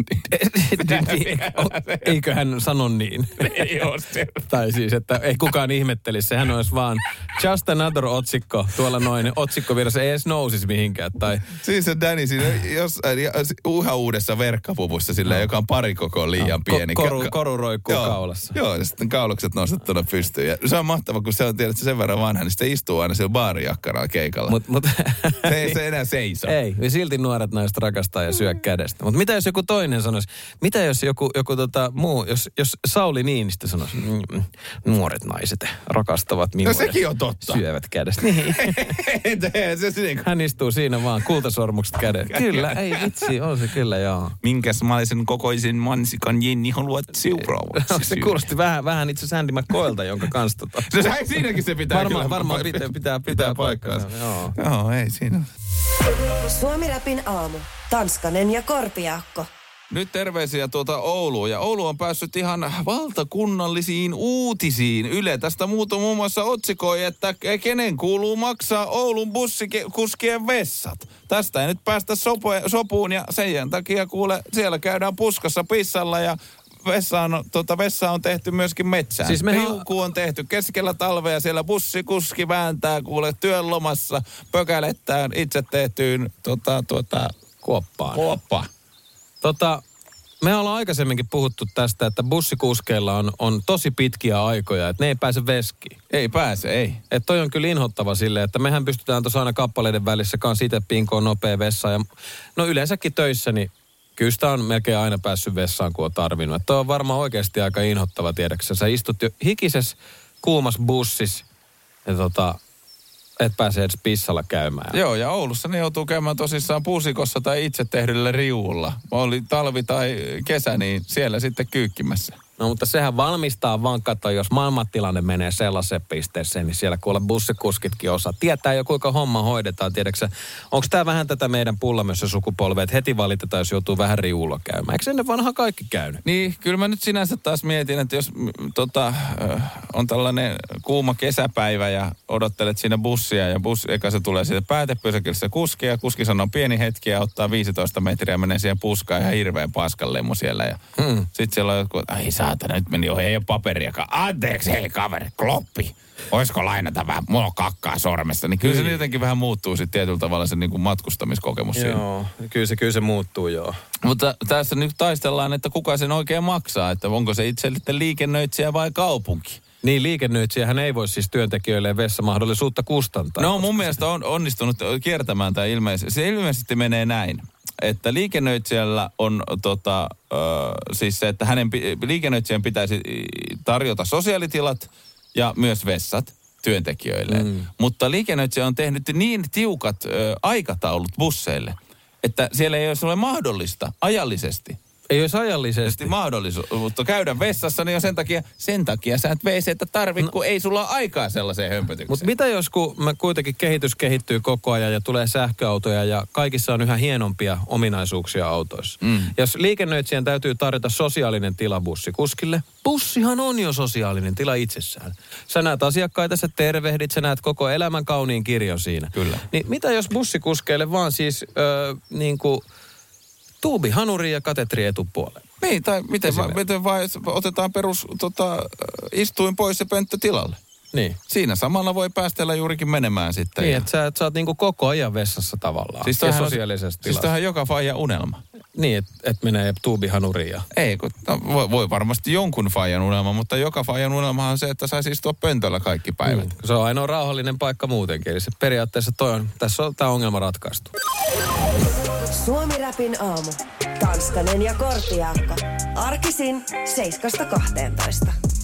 niin. Eikö hän sano niin? Ei ole se. Tai siis, että ei kukaan ihmettelisi. Sehän olisi vaan just another otsikko. Tuolla noin otsikkovirrassa ei edes nousisi mihinkään. Tai... Siis se Danny siinä jossain ihan uudessa verkkapuvussa, sillä no. joka on pari koko liian pieni. Koru, koru roikkuu joo, kaulassa. Joo, ja sitten kaulukset nostettuna pystyyn. Ja se on mahtava, kun se on tiedät, sen verran vanha, niin se istuu aina siellä baarijakkaralla keikalla. Mut, mut, se ei se enää seiso. Ei, ja silti nuoret naiset rakastaa ja syö kädestä. Mutta mitä jos joku toinen sanoisi, mitä jos joku, joku tota, muu, jos, jos Sauli Niinistö sanoisi, mm, nuoret naiset rakastavat minua. No sekin on totta. Syövät kädestä. Niin. se, se, niin. Hän istuu siinä vaan, kultasormukset kädet. Kyllä, ei vitsi, on se kyllä, joo. Minkäs maallisen kokoisen mansikan Jenni haluat seuraavaksi? Se kuulosti vähän, vähän itse Sandy McCoylta, jonka kanssa tota... No siinäkin se pitää varmaan, kyllä. Varmaan pitää, pitää, pitää, pitää paikkaansa. Joo. Joo, ei siinä. Suomi-räpin aamu. Tanskanen ja Korpiaakko. Nyt terveisiä tuota Ouluun. Ja Oulu on päässyt ihan valtakunnallisiin uutisiin. Yle tästä muuta muun muassa otsikoi, että kenen kuuluu maksaa Oulun bussikuskien vessat. Tästä ei nyt päästä sopuun ja sen takia kuule, siellä käydään puskassa pissalla ja Vessa on, tuota, vessa on tehty myöskin metsään. Siis Riuku on tehty keskellä talvea, siellä bussikuski vääntää, kuule, työn lomassa, pökälettään itse tehtyyn tuota, tuota, kuoppaan. Kuoppa. Tota, me ollaan aikaisemminkin puhuttu tästä, että bussikuskeilla on, on tosi pitkiä aikoja, että ne ei pääse veskiin. Ei pääse, ei. Että toi on kyllä inhottava silleen, että mehän pystytään tuossa aina kappaleiden välissä kanssa itse pinkoon nopea vessa. Ja, no yleensäkin töissä, niin kyllä sitä on melkein aina päässyt vessaan, kun on tarvinnut. Että toi on varmaan oikeasti aika inhottava, tiedäksä. Sä istut jo hikisessä kuumas bussis ja tota, et pääse edes pissalla käymään. Joo, ja Oulussa ne joutuu käymään tosissaan pusikossa tai itse tehdyllä riuulla. Oli talvi tai kesä, niin siellä sitten kyykkimässä. No mutta sehän valmistaa vaan, katsoa, jos maailmantilanne menee sellaiseen pisteeseen, niin siellä kuule bussikuskitkin osaa. Tietää jo kuinka homma hoidetaan, tiedäksä. Onko tämä vähän tätä meidän pullamössä sukupolvea, että heti valitetaan, jos joutuu vähän riuulla käymään. Eikö ennen vanha kaikki käynyt? Niin, kyllä mä nyt sinänsä taas mietin, että jos tota, on tällainen kuuma kesäpäivä ja odottelet siinä bussia ja bus, eka se tulee siitä päätepysäkillä kuski ja kuski sanoo pieni hetki ja ottaa viisitoista metriä ja menee siihen puskaan ihan hirveän paskan lemmu siellä. Ja hmm. sitten siellä on jotkut, ai saatana, nyt meni jo, ei ole paperiakaan. Anteeksi, hei kaveri, kloppi. Oisko lainata vähän, mulla on kakkaa sormessa. Niin kyllä se jotenkin vähän muuttuu sitten tietyllä tavalla se niin kuin matkustamiskokemus siinä. Joo, kyllä se, kyllä se muuttuu, joo. Mutta tässä nyt taistellaan, että kuka sen oikein maksaa, että onko se itse liikennöitsijä vai kaupunki. Niin, liikennöitsijähän ei voi siis työntekijöille vessamahdollisuutta kustantaa. No mun mielestä on onnistunut kiertämään tämä ilmeisesti. Se ilmeisesti menee näin, että liikennöitsijällä on tota, ö, siis se, että hänen liikennöitsijän pitäisi tarjota sosiaalitilat ja myös vessat työntekijöille. Mm. Mutta liikennöitsijä on tehnyt niin tiukat ö, aikataulut busseille, että siellä ei olisi ole mahdollista ajallisesti. Ei olisi ajallisesti. Mahdollisuutta käydä vessassa, niin jo sen takia, sen takia sä et veeseitä tarvitse, no, kun ei sulla ole aikaa sellaiseen hömpötykseen. Mutta mitä jos, kun me kuitenkin kehitys kehittyy koko ajan ja tulee sähköautoja ja kaikissa on yhä hienompia ominaisuuksia autoissa. Mm. Jos liikennöitsijän täytyy tarjota sosiaalinen tila bussikuskille, bussihan on jo sosiaalinen tila itsessään. Sä näet asiakkaita, sä tervehdit, sä näet koko elämän kauniin kirjon siinä. Kyllä. Niin mitä jos bussikuskeille vaan siis öö, niin kuin tuubi hanuri ja katetri etupuolelle? Niin, tai miten, va, miten vai otetaan perus tota, istuin pois ja pönttö tilalle. Niin. Siinä samalla voi päästellä juurikin menemään sitten. Niin, ja... että sä, sä oot niinku koko ajan vessassa tavallaan. Siis ja sosiaalisessa tilassa. Siis tämähän joka faijan unelma. Niin, että et menee tuubihanuriin ja... Ei, kun, no, voi, voi varmasti jonkun faijan unelma, mutta joka faijan unelma on se, että saisi istua pöntöllä kaikki päivät. Mm. Se on ainoa rauhallinen paikka muutenkin. Eli se periaatteessa toi on, tässä on tämä ongelma ratkaistu. Suomi-räpin aamu. Tanskanen ja Korpiaakko. Arkisin seiskasta kahteentoista.